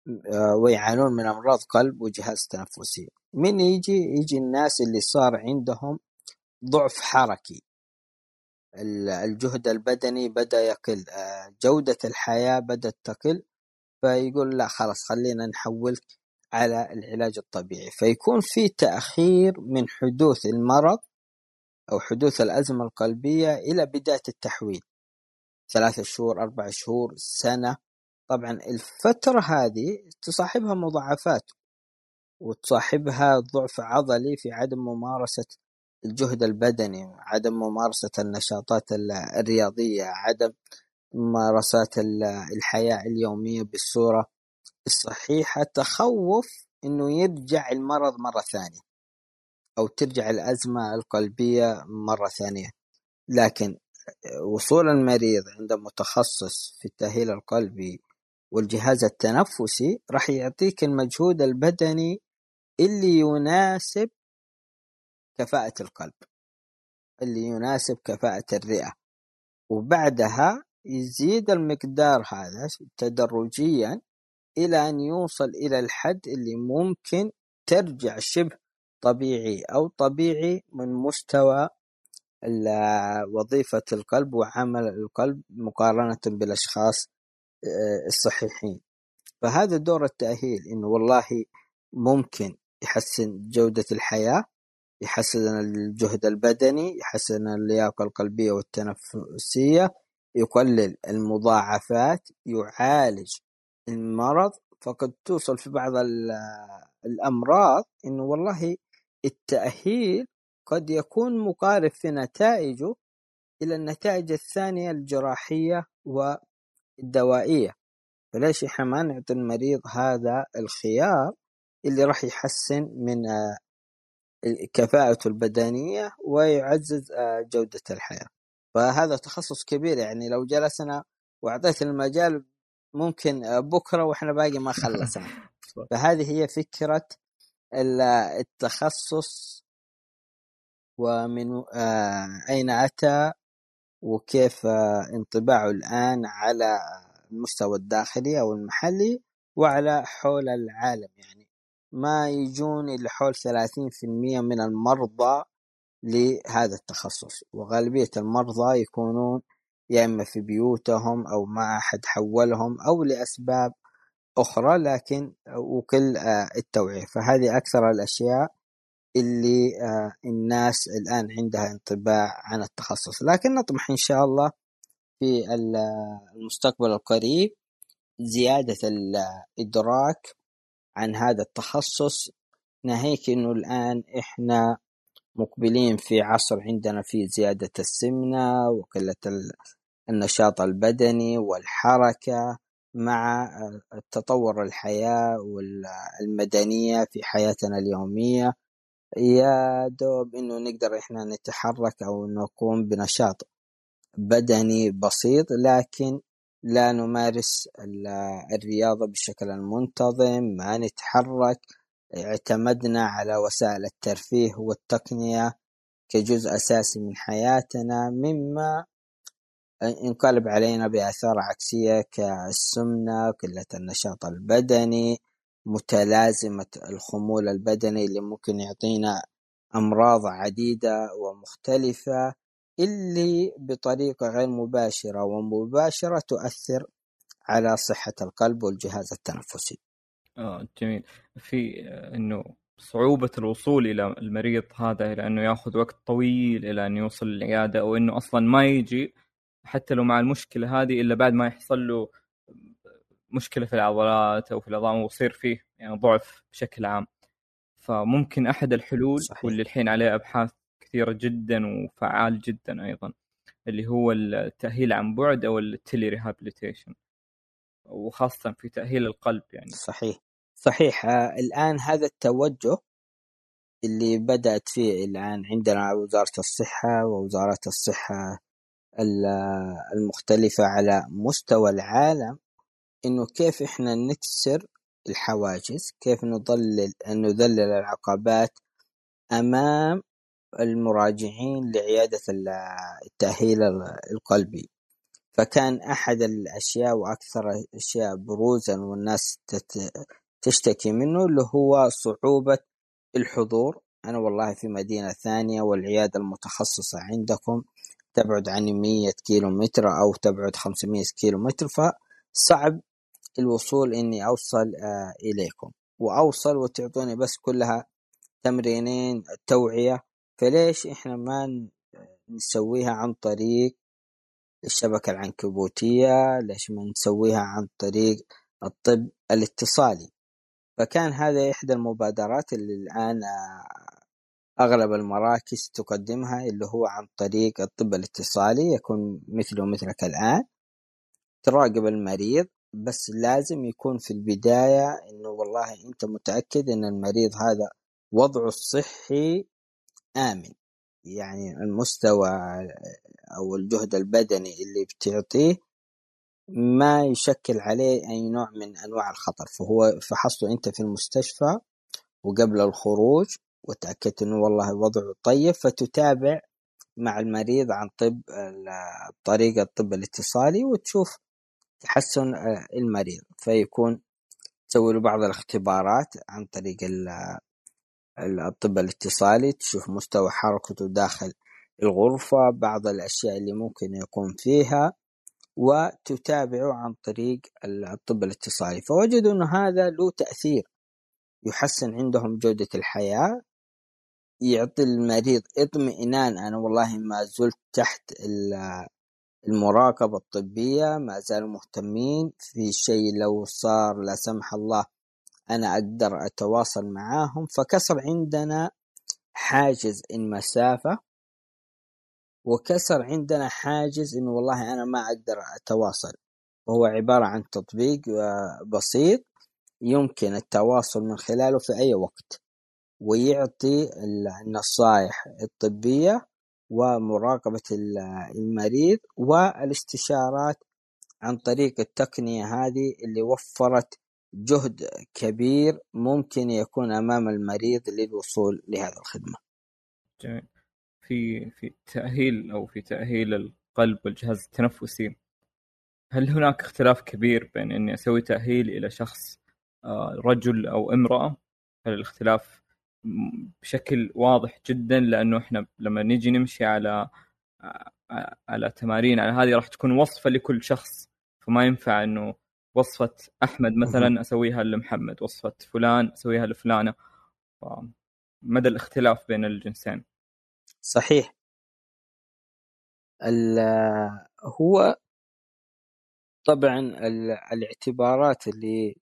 ويعانون من أمراض قلب وجهاز تنفسي. من يجي يجي الناس اللي صار عندهم ضعف حركي، الجهد البدني بدأ يقل، جودة الحياة بدأت تقل، فيقول لا خلاص خلينا نحول على العلاج الطبيعي، فيكون في تأخير من حدوث المرض أو حدوث الأزمة القلبية إلى بداية التحويل، ثلاثة شهور، أربع شهور، سنة. طبعا الفترة هذه تصاحبها مضاعفات وتصاحبها ضعف عضلي في عدم ممارسة الجهد البدني، عدم ممارسة النشاطات الرياضية، عدم ممارسات الحياة اليومية بالصورة الصحيحة، تخوف إنه يرجع المرض مرة ثانية أو ترجع الأزمة القلبية مرة ثانية. لكن وصول المريض عند متخصص في التأهيل القلبي والجهاز التنفسي راح يعطيك المجهود البدني اللي يناسب كفاءة القلب، اللي يناسب كفاءة الرئة، وبعدها يزيد المقدار هذا تدرجيا إلى أن يوصل إلى الحد اللي ممكن ترجع شبه طبيعي أو طبيعي من مستوى وظيفة القلب وعمل القلب مقارنة بالأشخاص الصحيحين. فهذا دور التأهيل، إنه والله ممكن يحسن جودة الحياة، يحسن الجهد البدني، يحسن اللياقة القلبية والتنفسية، يقلل المضاعفات، يعالج المرض. فقد توصل في بعض الأمراض إنه والله التأهيل قد يكون مقارب في نتائجه إلى النتائج الثانية الجراحية والدوائية. فليش إحنا ما نعطي المريض هذا الخيار اللي راح يحسن من كفاءته البدنية ويعزز جودة الحياة؟ فهذا تخصص كبير، يعني لو جلسنا وأعطيت المجال ممكن بكرة وإحنا باقي ما خلصنا. فهذه هي فكرة التخصص ومن أين أتى وكيف انطباعه الآن على المستوى الداخلي أو المحلي وعلى حول العالم. يعني ما يجون إلا حول ثلاثين بالمئة من المرضى لهذا التخصص، وغالبية المرضى يكونون يا إما في بيوتهم أو ما أحد حولهم أو لأسباب أخرى، لكن وكل التوعية. فهذه أكثر الأشياء اللي الناس الآن عندها انطباع عن التخصص. لكن نطمح إن شاء الله في المستقبل القريب زيادة الإدراك عن هذا التخصص، ناهيك إنه الآن إحنا مقبلين في عصر عندنا في زيادة السمنة وقلة النشاط البدني والحركة مع تطور الحياة والمدنية في حياتنا اليومية. يا دوب إنه نقدر إحنا نتحرك أو نقوم بنشاط بدني بسيط، لكن لا نمارس الرياضة بشكل منتظم، ما نتحرك، اعتمدنا على وسائل الترفيه والتقنية كجزء أساسي من حياتنا، مما انقلب علينا بآثار عكسية كالسمنة، قلة النشاط البدني، متلازمة الخمول البدني اللي ممكن يعطينا أمراض عديدة ومختلفة اللي بطريقة غير مباشرة ومباشرة تؤثر على صحة القلب والجهاز التنفسي. آه جميل. في إنه صعوبة الوصول إلى المريض هذا، إلى أنه يأخذ وقت طويل إلى أن يوصل للعيادة، أو إنه أصلا ما يجي حتى لو مع المشكلة هذه إلا بعد ما يحصل له مشكلة في العضلات أو في العظام ويصير فيه يعني ضعف بشكل عام. فممكن أحد الحلول صحيح. واللي الحين عليه أبحاث كثيرة جدا وفعال جدا أيضا اللي هو التأهيل عن بعد أو التيلي ريهابيليتيشن، وخاصة في تأهيل القلب. يعني صحيح صحيح. آه الآن هذا التوجه اللي بدأت فيه الآن عندنا وزارة الصحة ووزارات الصحة المختلفة على مستوى العالم، إنه كيف إحنا نكسر الحواجز، كيف نضلل نذلل العقبات أمام المراجعين لعيادة التأهيل القلبي. فكان أحد الأشياء وأكثر الأشياء بروزا والناس تشتكي منه اللي هو صعوبة الحضور. أنا والله في مدينة ثانية والعيادة المتخصصة عندكم تبعد عني مية كيلو متر أو تبعد خمسمية كيلو متر، فصعب الوصول إني أوصل آه إليكم وأوصل وتعطوني بس كلها تمرينين توعية. فليش إحنا ما نسويها عن طريق الشبكة العنكبوتية؟ ليش ما نسويها عن طريق الطب الاتصالي؟ فكان هذا إحدى المبادرات اللي الآن أغلب المراكز تقدمها، اللي هو عن طريق الطب الاتصالي، يكون مثله مثلك الآن تراقب المريض، بس لازم يكون في البداية إنه والله أنت متأكد إن المريض هذا وضعه الصحي آمن، يعني المستوى أو الجهد البدني اللي بتعطيه ما يشكل عليه أي نوع من أنواع الخطر. فهو فحصته أنت في المستشفى وقبل الخروج وتأكدت إنه والله وضعه طيب، فتتابع مع المريض عن طب طريقة الطب الاتصالي وتشوف تحسن المريض، فيكون تسوي له بعض الاختبارات عن طريق الطب الاتصالي، تشوف مستوى حركته داخل الغرفة، بعض الأشياء اللي ممكن يكون فيها، وتتابعه عن طريق الطب الاتصالي. فوجدوا أنه هذا له تأثير، يحسن عندهم جودة الحياة، يعطي المريض اطمئنان، أنا والله ما زلت تحت المراقبة الطبية، ما زالوا مهتمين في شيء لو صار لا سمح الله أنا أقدر أتواصل معاهم. فكسر عندنا حاجز المسافة، وكسر عندنا حاجز إنه والله أنا ما أقدر أتواصل. وهو عبارة عن تطبيق بسيط يمكن التواصل من خلاله في أي وقت، ويعطي النصائح الطبية ومراقبة المريض والاستشارات عن طريق التقنية هذه اللي وفرت جهد كبير ممكن يكون أمام المريض للوصول لهذه الخدمة. جميل. في في تأهيل أو في تأهيل القلب والجهاز التنفسي، هل هناك اختلاف كبير بين إني أسوي تأهيل إلى شخص رجل أو امرأة؟ هل الاختلاف بشكل واضح جدا؟ لأنه إحنا لما نيجي نمشي على على تمارين على هذه راح تكون وصفة لكل شخص، فما ينفع إنه وصفة أحمد مثلا أسويها لمحمد، وصفة فلان أسويها لفلانة. مدى الاختلاف بين الجنسين؟ صحيح. هو طبعا الاعتبارات اللي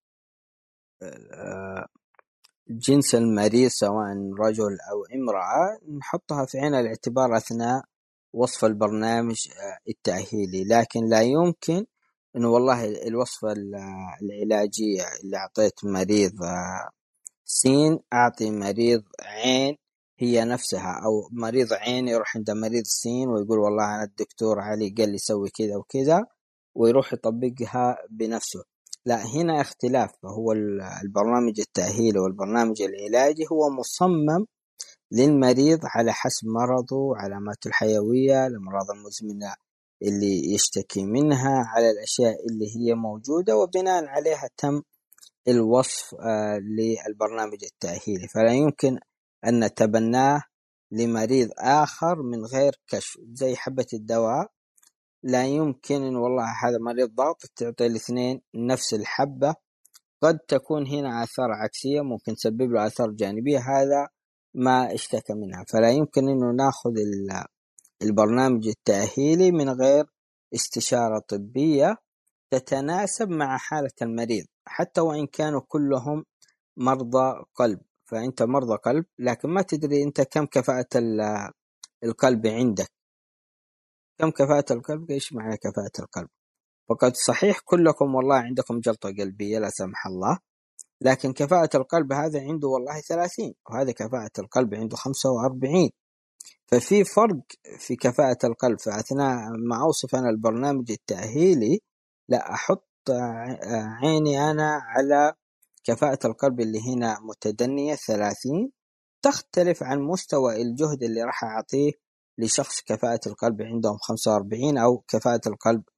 جنس المريض سواء رجل أو امرأة نحطها في عين الاعتبار أثناء وصف البرنامج التأهيلي، لكن لا يمكن إنه والله الوصفة العلاجية اللي أعطيت مريض سين أعطي مريض عين هي نفسها، أو مريض عين يروح عند مريض سين ويقول والله أنا الدكتور علي قال لي سوي كذا وكذا ويروح يطبقها بنفسه. لا، هنا اختلاف. فهو البرنامج التأهيلي والبرنامج العلاجي هو مصمم للمريض على حسب مرضه، علاماته الحيوية، الأمراض المزمنة اللي يشتكي منها، على الأشياء اللي هي موجودة، وبناء عليها تم الوصف آه للبرنامج التأهيلي. فلا يمكن أن نتبناه لمريض آخر من غير كشف. زي حبة الدواء لا يمكن إن والله هذا مريض ضغط تعطي الاثنين نفس الحبة، قد تكون هنا آثار عكسية ممكن تسبب له آثار جانبية هذا ما اشتكى منها. فلا يمكن إنه ناخذ البرنامج التأهيلي من غير استشارة طبية تتناسب مع حالة المريض، حتى وإن كانوا كلهم مرضى قلب. فأنت مرضى قلب لكن ما تدري أنت كم كفاءة القلب عندك، كم كفاءة القلب، إيش معنى كفاءة القلب؟ فقد صحيح كلكم والله عندكم جلطة قلبية لا سمح الله، لكن كفاءة القلب هذا عنده والله ثلاثين وهذا كفاءة القلب عنده خمسة وأربعين. ففي فرق في كفاءة القلب. فأثناء ما أوصف أنا البرنامج التأهيلي لا أحط عيني أنا على كفاءة القلب اللي هنا متدنية ثلاثين، تختلف عن مستوى الجهد اللي راح أعطيه لشخص كفاءة القلب عندهم خمسة وأربعين أو كفاءة القلب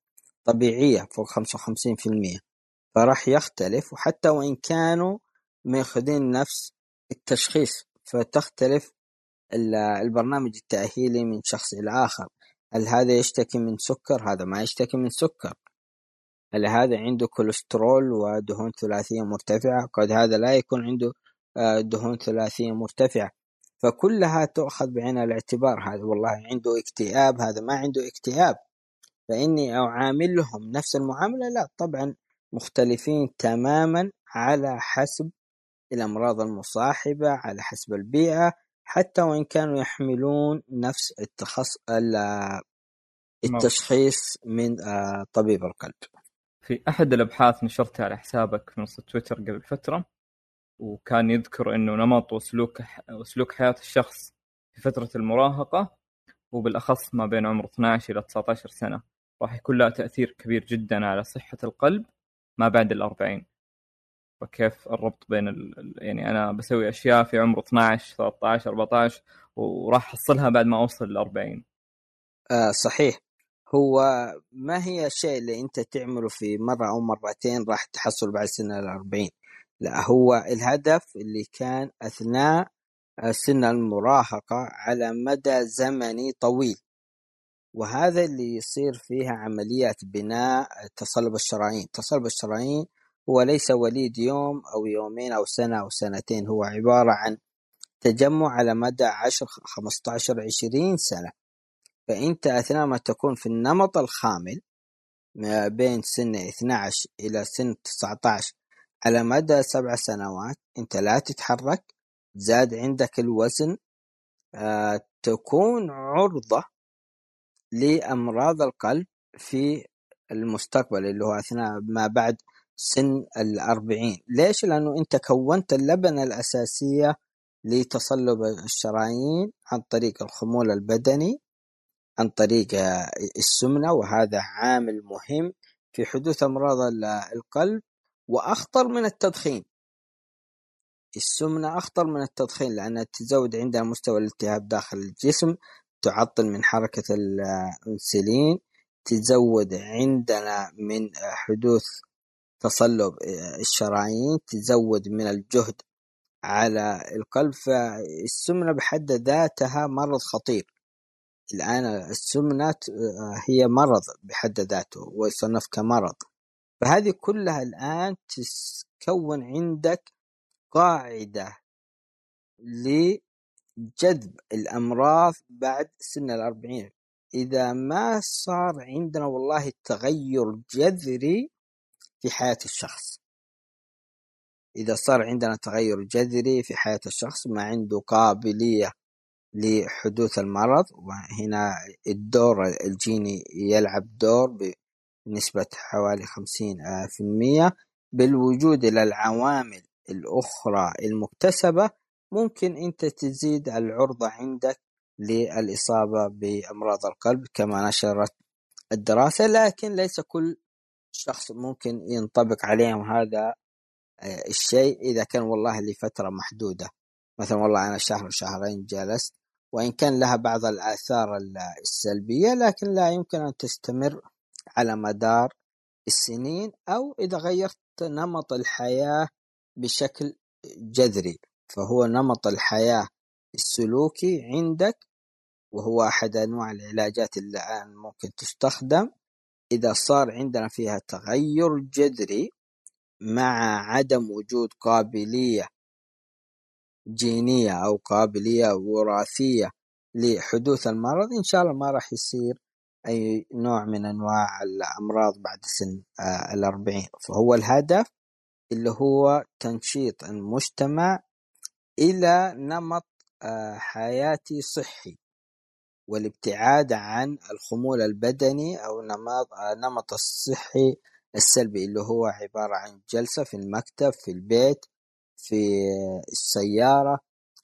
طبيعية فوق خمسة وخمسين بالمئة، فراح يختلف. وحتى وإن كانوا ماخذين نفس التشخيص فتختلف البرنامج التأهيلي من شخص إلى آخر. هل هذا يشتكي من سكر؟ هذا ما يشتكي من سكر. هل هذا عنده كوليسترول ودهون ثلاثية مرتفعة؟ قد هذا لا يكون عنده دهون ثلاثية مرتفعة. فكلها تأخذ بعين الاعتبار. هذا والله عنده اكتئاب، هذا ما عنده اكتئاب، فإني أعاملهم نفس المعاملة؟ لا طبعا، مختلفين تماما على حسب الأمراض المصاحبة، على حسب البيئة، حتى وإن كانوا يحملون نفس التخص... التشخيص من طبيب القلب. في أحد الأبحاث نشرتها على حسابك في منصة تويتر قبل فترة، وكان يذكر إنه نمط وسلوك وسلوك حياة الشخص في فترة المراهقة، وبالأخص ما بين عمر اثنا عشر إلى تسعة عشر سنة، راح يكون لها تأثير كبير جدا على صحة القلب ما بعد الأربعين. فكيف الربط بين ال... يعني أنا بسوي أشياء في عمر اثنا عشر ثلاثة عشر أربعة عشر وراح أحصلها بعد ما أوصل الأربعين. آه صحيح. هو ما هي الشيء اللي أنت تعمله في مرة أو مرتين راح تحصل بعد سنة الأربعين. لا، هو الهدف اللي كان أثناء سن المراهقة على مدى زمني طويل، وهذا اللي يصير فيها عمليات بناء تصلب الشرايين. تصلب الشرايين هو ليس وليد يوم أو يومين أو سنة أو سنتين، هو عبارة عن تجمع على مدى عشر خمسة عشر عشرين سنة. فأنت أثناء ما تكون في النمط الخامل ما بين سن اثنا عشر إلى سن تسعة عشر على مدى سبع سنوات أنت لا تتحرك، زاد عندك الوزن، آه تكون عرضة لأمراض القلب في المستقبل اللي هو أثناء ما بعد سن الأربعين. ليش؟ لأنه أنت كونت اللبنة الأساسية لتصلب الشرايين عن طريق الخمول البدني، عن طريق السمنة، وهذا عامل مهم في حدوث أمراض القلب، وأخطر من التدخين. السمنة أخطر من التدخين لأنها تزود عندنا مستوى الالتهاب داخل الجسم، تعطل من حركة الأنسولين، تزود عندنا من حدوث تصلب الشرايين، تزود من الجهد على القلب. فالسمنة بحد ذاتها مرض خطير. الآن السمنة هي مرض بحد ذاته ويصنف كمرض. فهذه كلها الآن تكون عندك قاعدة لجذب الأمراض بعد سن الأربعين. إذا ما صار عندنا والله تغير جذري في حياة الشخص، إذا صار عندنا تغير جذري في حياة الشخص ما عنده قابلية لحدوث المرض، وهنا الدور الجيني يلعب دور بنسبة حوالي خمسين في المية، بالوجود للعوامل الأخرى المكتسبة ممكن أنت تزيد العرضة عندك للإصابة بأمراض القلب كما نشرت الدراسة. لكن ليس كل شخص ممكن ينطبق عليهم هذا الشيء إذا كان والله لفترة محدودة. مثلا والله أنا شهر شهرين جلست، وإن كان لها بعض الآثار السلبية لكن لا يمكن أن تستمر على مدار السنين، أو إذا غيرت نمط الحياة بشكل جذري. فهو نمط الحياة السلوكي عندك، وهو أحد أنواع العلاجات اللي الآن ممكن تستخدم إذا صار عندنا فيها تغير جذري مع عدم وجود قابلية جينية أو قابلية وراثية لحدوث المرض. إن شاء الله ما راح يصير أي نوع من أنواع الأمراض بعد سن الأربعين. فهو الهدف اللي هو تنشيط المجتمع إلى نمط حياتي صحي، والابتعاد عن الخمول البدني أو نمط نمط الصحي السلبي اللي هو عبارة عن جلسة في المكتب، في البيت، في السيارة.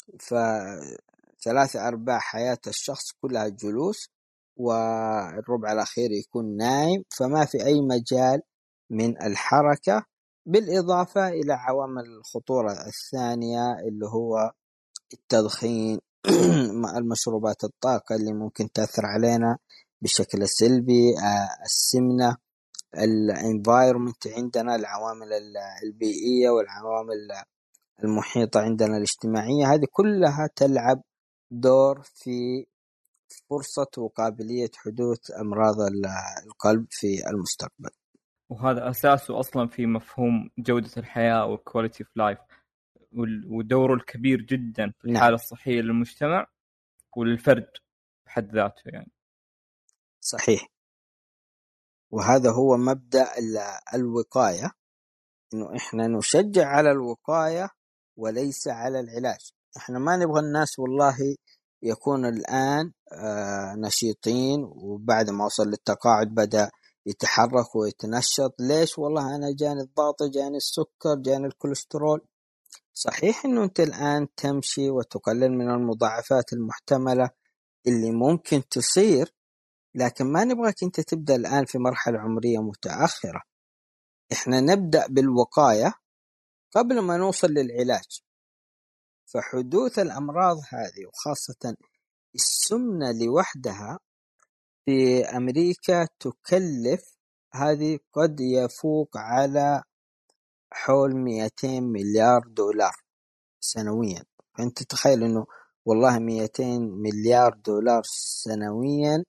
فثلاثة أرباع حياة الشخص كلها جلوس، والربع الأخير يكون نايم، فما في أي مجال من الحركة. بالإضافة إلى عوامل الخطورة الثانية اللي هو التدخين المشروبات الطاقة اللي ممكن تأثر علينا بشكل سلبي، السمنة، الانفايرمنت عندنا، العوامل البيئية والعوامل المحيطة عندنا الاجتماعية، هذه كلها تلعب دور في فرصة وقابلية حدوث أمراض القلب في المستقبل. وهذا أساسه أصلا في مفهوم جودة الحياة والكواليتي اوف لايف، ودوره الكبير جدا في الحالة نعم. الصحية للمجتمع وللفرد بحد ذاته يعني. صحيح. وهذا هو مبدأ الوقاية، إنه إحنا نشجع على الوقاية وليس على العلاج. إحنا ما نبغى الناس والله يكون الآن آه نشيطين، وبعد ما وصل للتقاعد بدأ يتحرك ويتنشط. ليش؟ والله أنا جاني الضغط، جاني السكر، جاني الكوليسترول. صحيح إنه أنت الآن تمشي وتقلل من المضاعفات المحتملة اللي ممكن تصير، لكن ما نبغاك أنت تبدأ الآن في مرحلة عمرية متأخرة. إحنا نبدأ بالوقاية قبل ما نوصل للعلاج. فحدوث الأمراض هذه وخاصة السمنة لوحدها في أمريكا تكلف، هذه قد يفوق على حول مئتين مليار دولار سنويا. فأنت تخيل أنه والله مئتين مليار دولار سنويا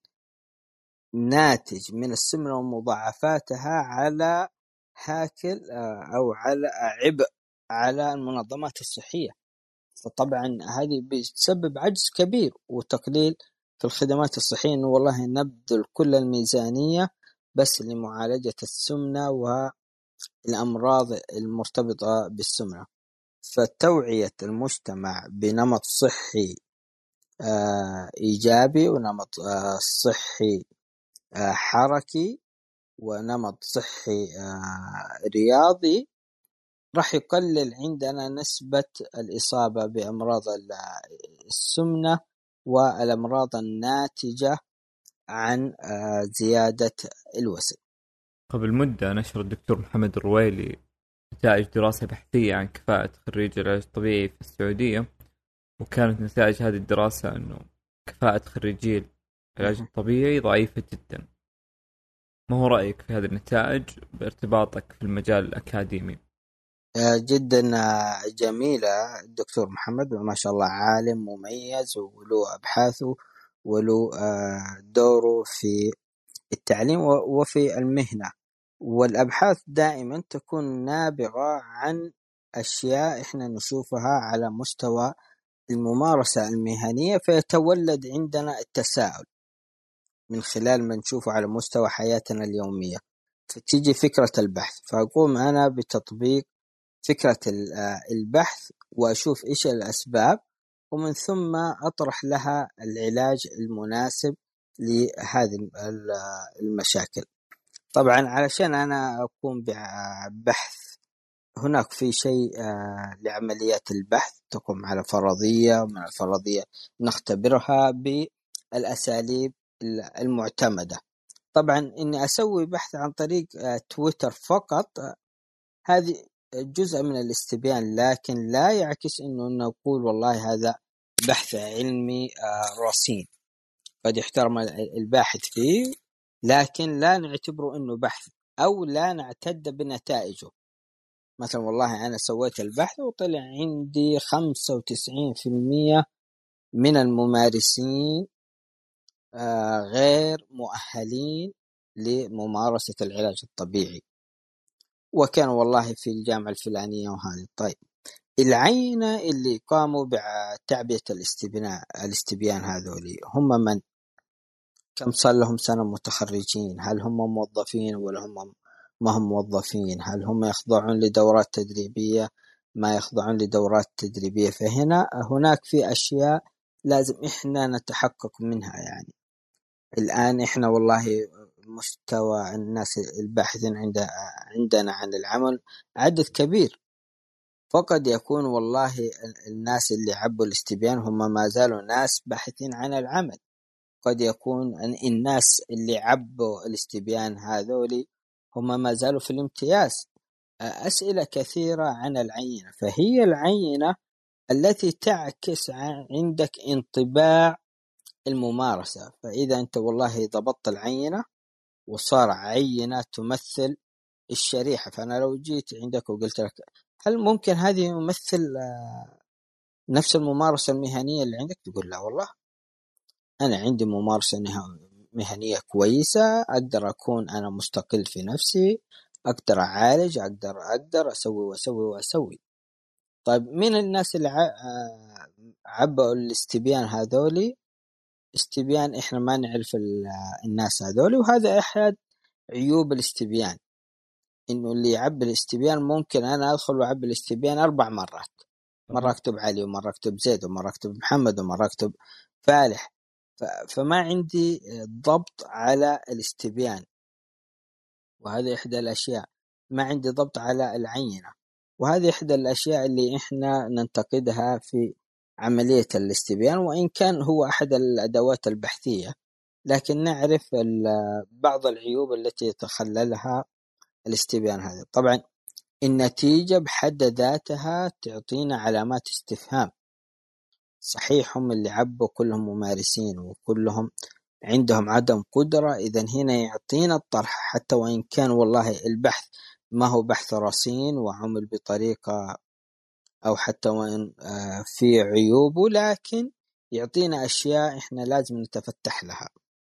ناتج من السمنة ومضاعفاتها على هاكل أو على عبء على المنظمات الصحية. فطبعا هذه بتسبب عجز كبير وتقليل في الخدمات الصحية، إنه والله نبذل كل الميزانية بس لمعالجة السمنة والأمراض المرتبطة بالسمنة. فتوعية المجتمع بنمط صحي آه إيجابي، ونمط آه صحي آه حركي، ونمط صحي آه رياضي، راح يقلل عندنا نسبة الإصابة بأمراض السمنة والأمراض الناتجة عن زيادة الوزن. قبل مدة نشر الدكتور محمد الرويلي نتائج دراسة بحثية عن كفاءة خريج العلاج الطبيعي في السعودية، وكانت نتائج هذه الدراسة أنه كفاءة خريجي العلاج الطبيعي ضعيفة جدا. ما هو رأيك في هذه النتائج بارتباطك في المجال الأكاديمي؟ جدا جميلة. الدكتور محمد ما شاء الله عالم مميز، وله أبحاثه وله دوره في التعليم وفي المهنة. والأبحاث دائما تكون نابعة عن أشياء إحنا نشوفها على مستوى الممارسة المهنية، فيتولد عندنا التساؤل من خلال ما نشوفه على مستوى حياتنا اليومية، فتيجي فكرة البحث. فأقوم أنا بتطبيق فكرة البحث وأشوف إيش الأسباب، ومن ثم أطرح لها العلاج المناسب لهذه المشاكل. طبعا علشان أنا أقوم ببحث هناك في شيء لعمليات البحث تقوم على فرضية، من الفرضية نختبرها بالأساليب المعتمدة. طبعا إني أسوي بحث عن طريق تويتر فقط هذه جزء من الاستبيان، لكن لا يعكس إنه نقول والله هذا بحث علمي رصين. قد يحترم الباحث فيه، لكن لا نعتبره إنه بحث أو لا نعتد بنتائجه. مثلا والله أنا سويت البحث وطلع عندي خمسة وتسعين بالمئة من الممارسين غير مؤهلين لممارسة العلاج الطبيعي، وكان والله في الجامعة الفلانية وهذه. طيب العينة اللي قاموا بتعبئة الاستبيان الاستبيان هذولي هم من؟ كم صار لهم سنة متخرجين؟ هل هم موظفين ولا هم ما هم موظفين؟ هل هم يخضعون لدورات تدريبية ما يخضعون لدورات تدريبية؟ فهنا هناك في أشياء لازم إحنا نتحقق منها. يعني الآن إحنا والله مستوى الناس الباحثين عند عندنا عن العمل عدد كبير، فقد يكون والله الناس اللي عبوا الاستبيان هم ما زالوا ناس باحثين عن العمل. قد يكون الناس اللي عبوا الاستبيان هذولي هم ما زالوا في الامتياز. أسئلة كثيرة عن العينة، فهي العينة التي تعكس عندك انطباع الممارسة. فإذا أنت والله ضبطت العينة وصار عينة تمثل الشريحة. فأنا لو جيت عندك وقلت لك هل ممكن هذه يمثل نفس الممارسة المهنية اللي عندك؟ تقول لا والله، أنا عندي ممارسة مهنية كويسة، أقدر أكون أنا مستقل في نفسي، أقدر أعالج، أقدر أقدر أسوي وأسوي وأسوي. طيب مين الناس اللي عبأوا الاستبيان هذولي؟ استبيان إحنا ما نعرف الناس هذولي، وهذا أحد عيوب الاستبيان، إنه اللي يعبي الاستبيان ممكن أنا أدخل وأعبي الاستبيان أربع مرات، مرة أكتب علي ومرة أكتب زيد ومرة أكتب محمد ومرة أكتب فالح، فما عندي ضبط على الاستبيان، وهذه إحدى الأشياء. ما عندي ضبط على العينة، وهذه إحدى الأشياء اللي إحنا ننتقدها في عملية الاستبيان، وإن كان هو أحد الأدوات البحثية، لكن نعرف بعض العيوب التي يتخللها الاستبيان هذا. طبعا النتيجة بحد ذاتها تعطينا علامات استفهام. صحيح هم اللي عبوا كلهم ممارسين وكلهم عندهم عدم قدرة، إذن هنا يعطينا الطرح، حتى وإن كان والله البحث ما هو بحث رصين وعمل بطريقة، أو حتى وإن في عيوبه، لكن يعطينا أشياء إحنا لازم نتفتح لها.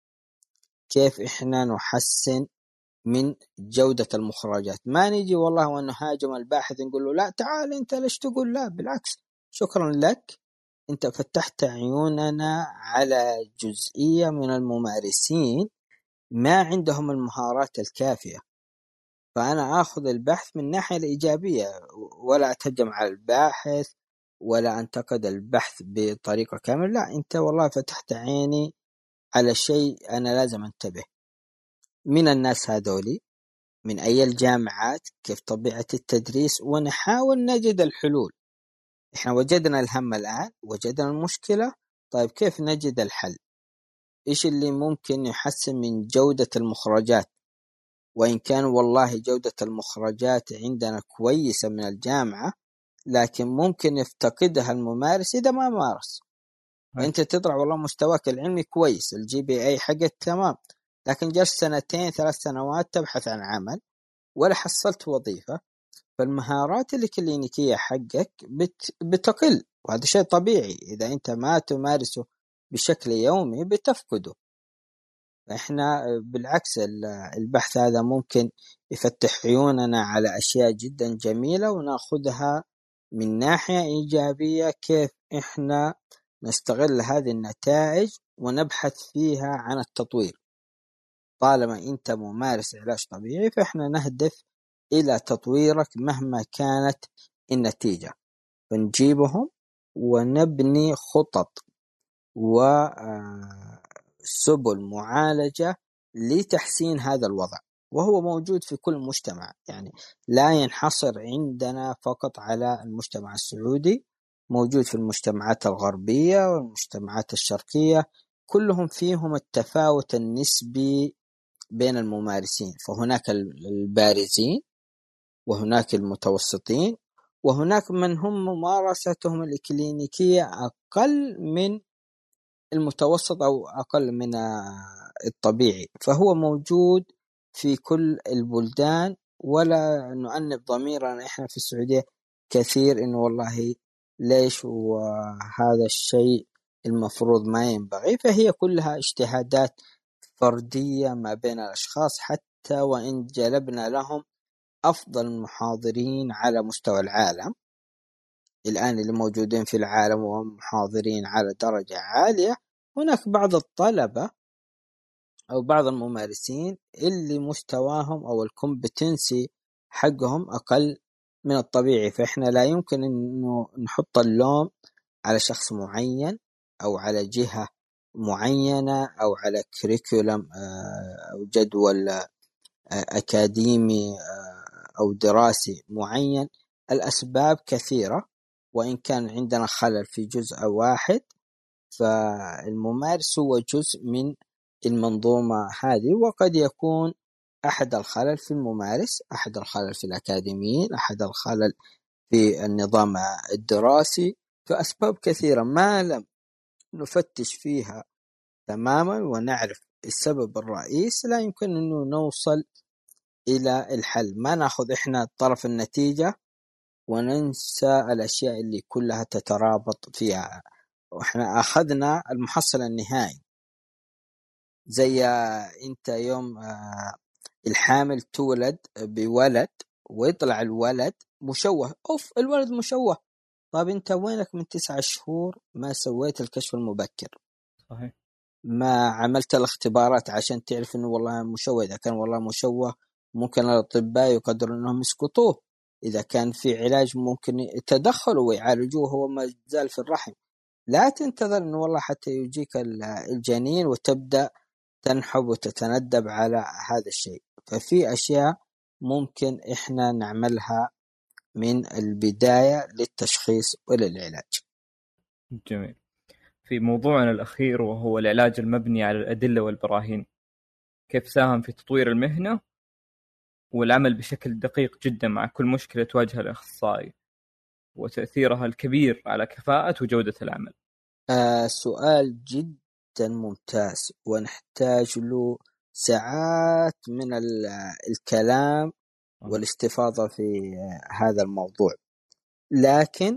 كيف إحنا نحسن من جودة المخرجات؟ ما نيجي والله ونهاجم الباحث نقول له لا تعال أنت ليش تقول لا، بالعكس شكرا لك، أنت فتحت عيوننا على جزئية من الممارسين ما عندهم المهارات الكافية، فأنا أخذ البحث من الناحية الإيجابية، ولا أتهجم على الباحث ولا أنتقد البحث بطريقة كاملة، لا، أنت والله فتحت عيني على شيء أنا لازم أنتبه. من الناس هذولي؟ من أي الجامعات؟ كيف طبيعة التدريس؟ ونحاول نجد الحلول. إحنا وجدنا الهم الآن، وجدنا المشكلة، طيب كيف نجد الحل؟ إيش اللي ممكن يحسن من جودة المخرجات؟ وإن كان والله جودة المخرجات عندنا كويسة من الجامعة، لكن ممكن يفتقدها الممارس إذا ما مارس. أنت تطلع والله مستواك العلمي كويس، الجي بي أي حقك تمام، لكن جلس سنتين ثلاث سنوات تبحث عن عمل ولا حصلت وظيفة، فالمهارات الكلينيكية حقك بت... بتقل، وهذا شيء طبيعي. إذا أنت ما تمارسه بشكل يومي بتفقده. إحنا بالعكس البحث هذا ممكن يفتح عيوننا على أشياء جدا جميلة ونأخذها من ناحية إيجابية، كيف إحنا نستغل هذه النتائج ونبحث فيها عن التطوير. طالما أنت ممارس علاج طبيعي فإحنا نهدف إلى تطويرك مهما كانت النتيجة، فنجيبهم ونبني خطط وسبل معالجة لتحسين هذا الوضع، وهو موجود في كل مجتمع، يعني لا ينحصر عندنا فقط على المجتمع السعودي، موجود في المجتمعات الغربية والمجتمعات الشرقية، كلهم فيهم التفاوت النسبي بين الممارسين. فهناك البارزين وهناك المتوسطين وهناك من هم ممارستهم الكلينيكية أقل من المتوسط أو أقل من الطبيعي، فهو موجود في كل البلدان. ولا نؤنب ضميرنا إحنا في السعودية كثير إنه والله ليش وهذا الشيء المفروض ما ينبغي، فهي كلها اجتهادات فردية ما بين الأشخاص، حتى وإن جلبنا لهم أفضل المحاضرين على مستوى العالم الآن اللي موجودين في العالم ومحاضرين على درجة عالية، هناك بعض الطلبة أو بعض الممارسين اللي مستواهم أو الكومبتنسي حقهم أقل من الطبيعي. فإحنا لا يمكن أنه نحط اللوم على شخص معين أو على جهة معينة أو على كريكولم أو جدول أكاديمي أو دراسي معين. الأسباب كثيرة، وإن كان عندنا خلل في جزء واحد فالممارس هو جزء من المنظومة هذه، وقد يكون أحد الخلل في الممارس، أحد الخلل في الأكاديميين، أحد الخلل في النظام الدراسي، فأسباب كثيرة ما لم نفتش فيها تماما ونعرف السبب الرئيس لا يمكن أنه نوصل إلى الحل. ما نأخذ إحنا طرف النتيجة وننسى الأشياء اللي كلها تترابط فيها، وإحنا أخذنا المحصل النهائي. زي أنت يوم الحامل تولد بولد ويطلع الولد مشوه، أوف الولد مشوه، طيب أنت وينك من تسعة شهور ما سويت الكشف المبكر؟ صحيح. ما عملت الاختبارات عشان تعرف إنه والله مشوه. إذا كان والله مشوه ممكن الأطباء يقدروا إنهم يسقطوه، إذا كان في علاج ممكن يتدخلوا ويعالجوه هو ما زال في الرحم. لا تنتظر إنه والله حتى يجيك الجنين وتبدأ تنحب وتتندب على هذا الشيء. ففي أشياء ممكن إحنا نعملها من البداية للتشخيص وللعلاج. جميل. في موضوعنا الأخير وهو العلاج المبني على الأدلة والبراهين، كيف ساهم في تطوير المهنة والعمل بشكل دقيق جدا مع كل مشكلة تواجهها الأخصائي، وتأثيرها الكبير على كفاءة وجودة العمل؟ آه سؤال جدا ممتاز، ونحتاج له ساعات من الكلام والاستفاضة في هذا الموضوع. لكن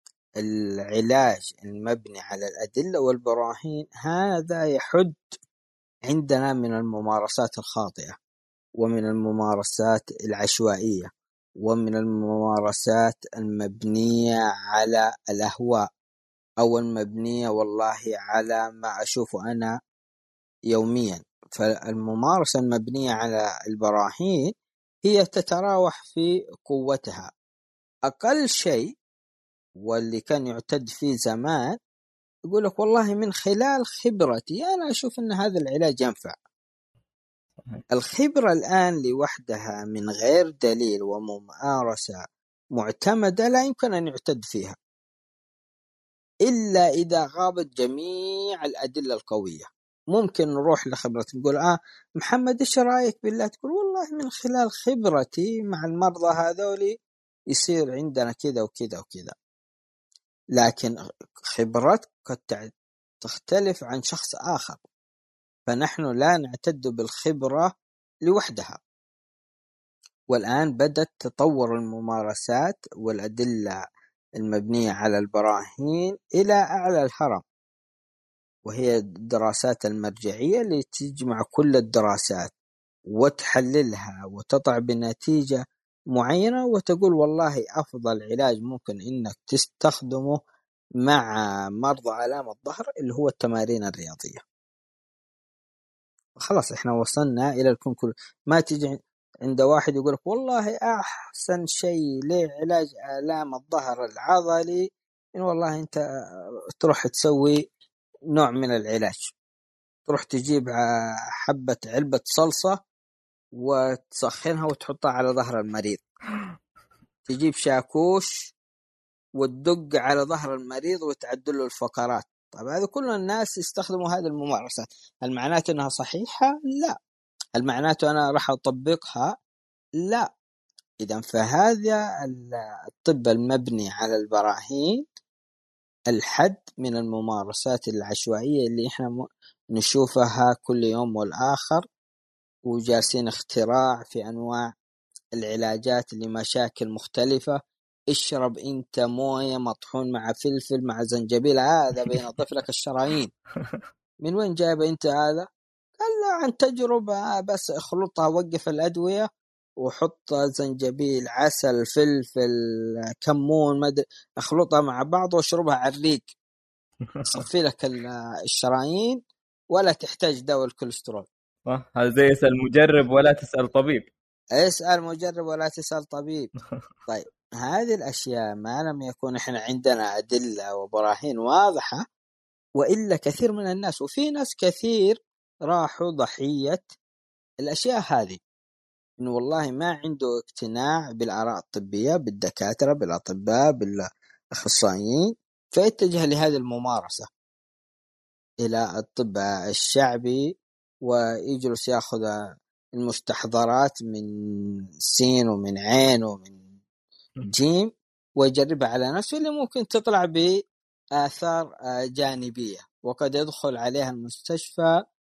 العلاج المبني على الأدلة والبراهين هذا يحد عندنا من الممارسات الخاطئة، ومن الممارسات العشوائية، ومن الممارسات المبنية على الأهواء، أو المبنية والله على ما أشوفه أنا يوميا. فالممارسة المبنية على البراهين هي تتراوح في قوتها. أقل شيء واللي كان يعتد فيه زمان يقول لك والله من خلال خبرتي أنا أشوف أن هذا العلاج ينفع. الخبرة الآن لوحدها من غير دليل وممارسة معتمدة لا يمكن أن يعتد فيها إلا إذا غابت جميع الأدلة القوية. ممكن نروح لخبرة نقول آه محمد إيش رأيك بالله، تقول والله من خلال خبرتي مع المرضى هذولي يصير عندنا كذا وكذا وكذا. لكن خبرتك قد تختلف عن شخص آخر، فنحن لا نعتد بالخبرة لوحدها. والآن بدأت تطور الممارسات والأدلة المبنية على البراهين إلى أعلى الهرم، وهي الدراسات المرجعية اللي تجمع كل الدراسات وتحللها وتطع بنتيجة معينة وتقول والله أفضل علاج ممكن إنك تستخدمه مع مرضى آلام الظهر اللي هو التمارين الرياضية. خلاص إحنا وصلنا إلى الكونكلوجن. ما تيجي عند واحد يقول لك والله أحسن شيء لعلاج آلام الظهر العضلي إن والله أنت تروح تسوي نوع من العلاج، تروح تجيب حبة علبة صلصة وتسخنها وتحطها على ظهر المريض، تجيب شاكوش وتدق على ظهر المريض وتعدل له الفقرات. طيب هذا كل الناس يستخدموا هذه الممارسات، هل معناته أنها صحيحة؟ لا. هل معناته أنا راح أطبقها؟ لا. إذن فهذا الطب المبني على البراهين الحد من الممارسات العشوائية اللي إحنا نشوفها كل يوم والآخر، وجالسين اختراع في أنواع العلاجات لمشاكل مختلفة. اشرب انت موية مطحون مع فلفل مع زنجبيل، هذا بينظف لك الشرايين. من وين جايب انت هذا؟ قال لا عن تجربة، بس اخلطها، وقف الأدوية وحط زنجبيل عسل فلفل كمون مدري، اخلطها مع بعض واشربها على الريق، صفي لك الشرايين ولا تحتاج دواء الكوليسترول. هذا زي اسأل مجرب ولا تسأل طبيب. اسأل مجرب ولا تسأل طبيب. طيب هذه الأشياء ما لم يكن إحنا عندنا أدلة وبراهين واضحة، وإلا كثير من الناس، وفي ناس كثير راحوا ضحية الأشياء هذه، إنه والله ما عنده اقتناع بالآراء الطبية، بالدكاترة، بالأطباء، بالأخصائيين، فيتجه لهذه الممارسة إلى الطب الشعبي، ويجلس يأخذ المستحضرات من سين ومن عين ومن جيم ويجربها على نفسه، اللي ممكن تطلع بآثار جانبية، وقد يدخل عليها المستشفى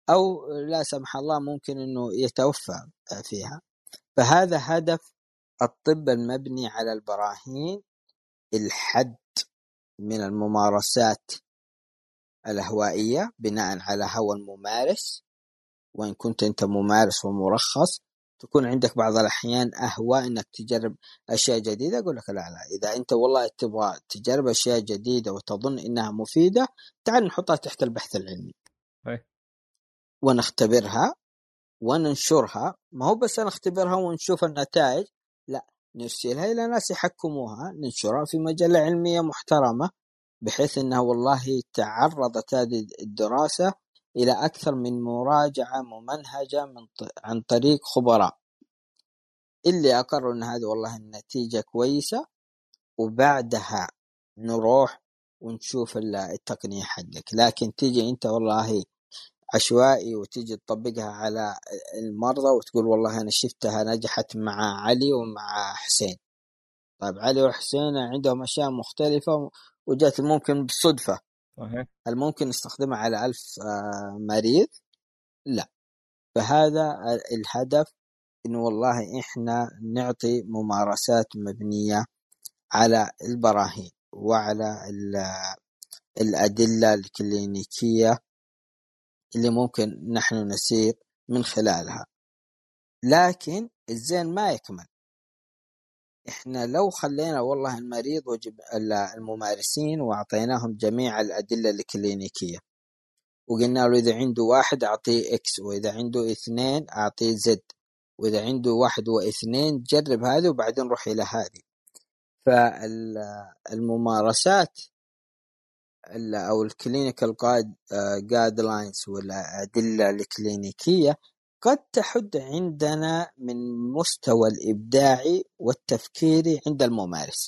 أو لا سمح الله ممكن أنه يتوفى فيها. فهذا هدف الطب المبني على البراهين، الحد من الممارسات الهوائية بناء على هوى الممارس. وإن كنت أنت ممارس ومرخص تكون عندك بعض الأحيان أهواء أنك تجرب أشياء جديدة، أقول لك لا لا، إذا أنت والله تبغى تجرب أشياء جديدة وتظن إنها مفيدة، تعال نحطها تحت البحث العلمي أي. ونختبرها وننشرها. ما هو بس نختبرها ونشوف النتائج، لا، نرسلها إلى ناس يحكموها، ننشرها في مجلة علمية محترمة، بحيث أنها والله تعرضت هذه الدراسة إلى أكثر من مراجعة ممنهجة من ط... عن طريق خبراء اللي أقروا أن هذه والله النتيجة كويسة، وبعدها نروح ونشوف التقنية حقك. لكن تيجي أنت والله عشوائي وتيجي تطبقها على المرضى وتقول والله أنا شفتها نجحت مع علي ومع حسين. طيب علي وحسين عندهم أشياء مختلفة وجات ممكن بالصدفة، هل ممكن نستخدمها على ألف مريض؟ لا. فهذا الهدف، إنه والله إحنا نعطي ممارسات مبنية على البراهين وعلى الأدلة الكلينيكية اللي ممكن نحن نسير من خلالها. لكن الزين ما يكمل. إحنا لو خلينا والله المريض وجب الممارسين وأعطيناهم جميع الأدلة الكلينيكية وقلنا له إذا عنده واحد أعطيه إكس، وإذا عنده اثنين أعطيه زد، وإذا عنده واحد واثنين جرب هذه وبعدين روح إلى هذه. فالممارسات أو الكلينيكال جايد لاينز والأدلة الكلينيكية قد تحد عندنا من مستوى الإبداعي والتفكيري عند الممارس،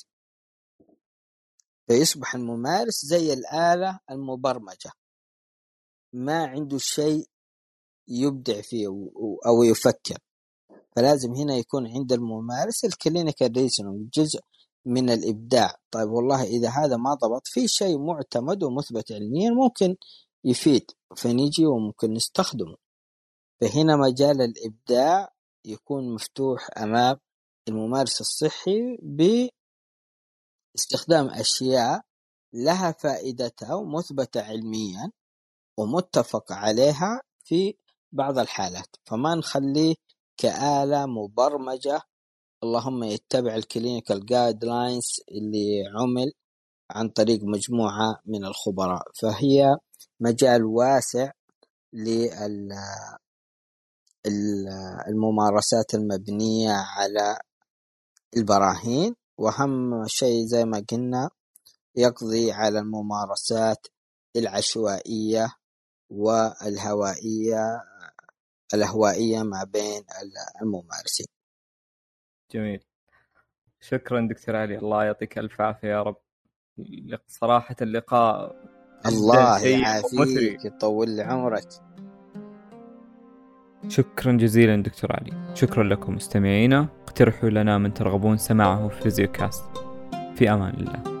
فيصبح الممارس زي الآلة المبرمجة ما عنده شيء يبدع فيه أو يفكر. فلازم هنا يكون عند الممارس الكلينيكال ريزنينج جزء من الإبداع. طيب والله إذا هذا ما ضبط في شيء معتمد ومثبت علميا ممكن يفيد، فنيجي وممكن نستخدمه. فهنا مجال الإبداع يكون مفتوح أمام الممارس الصحي باستخدام أشياء لها فائدتها ومثبتة علميا ومتفق عليها في بعض الحالات، فما نخليه كآلة مبرمجة اللهم يتبع الكلينيكال جايد لاينز اللي عمل عن طريق مجموعة من الخبراء. فهي مجال واسع للممارسات المبنية على البراهين، وأهم شيء زي ما قلنا يقضي على الممارسات العشوائية والهوائية الهوائية ما بين الممارسين. جميل، شكرا دكتور علي، الله يعطيك ألف عافية يا رب. صراحة اللقاء الله شيق يعافيك يطول لي عمرك. شكرا جزيلا دكتور علي. شكرا لكم مستمعينا، اقترحوا لنا من ترغبون سماعه في فيزيوكاست. في أمان الله.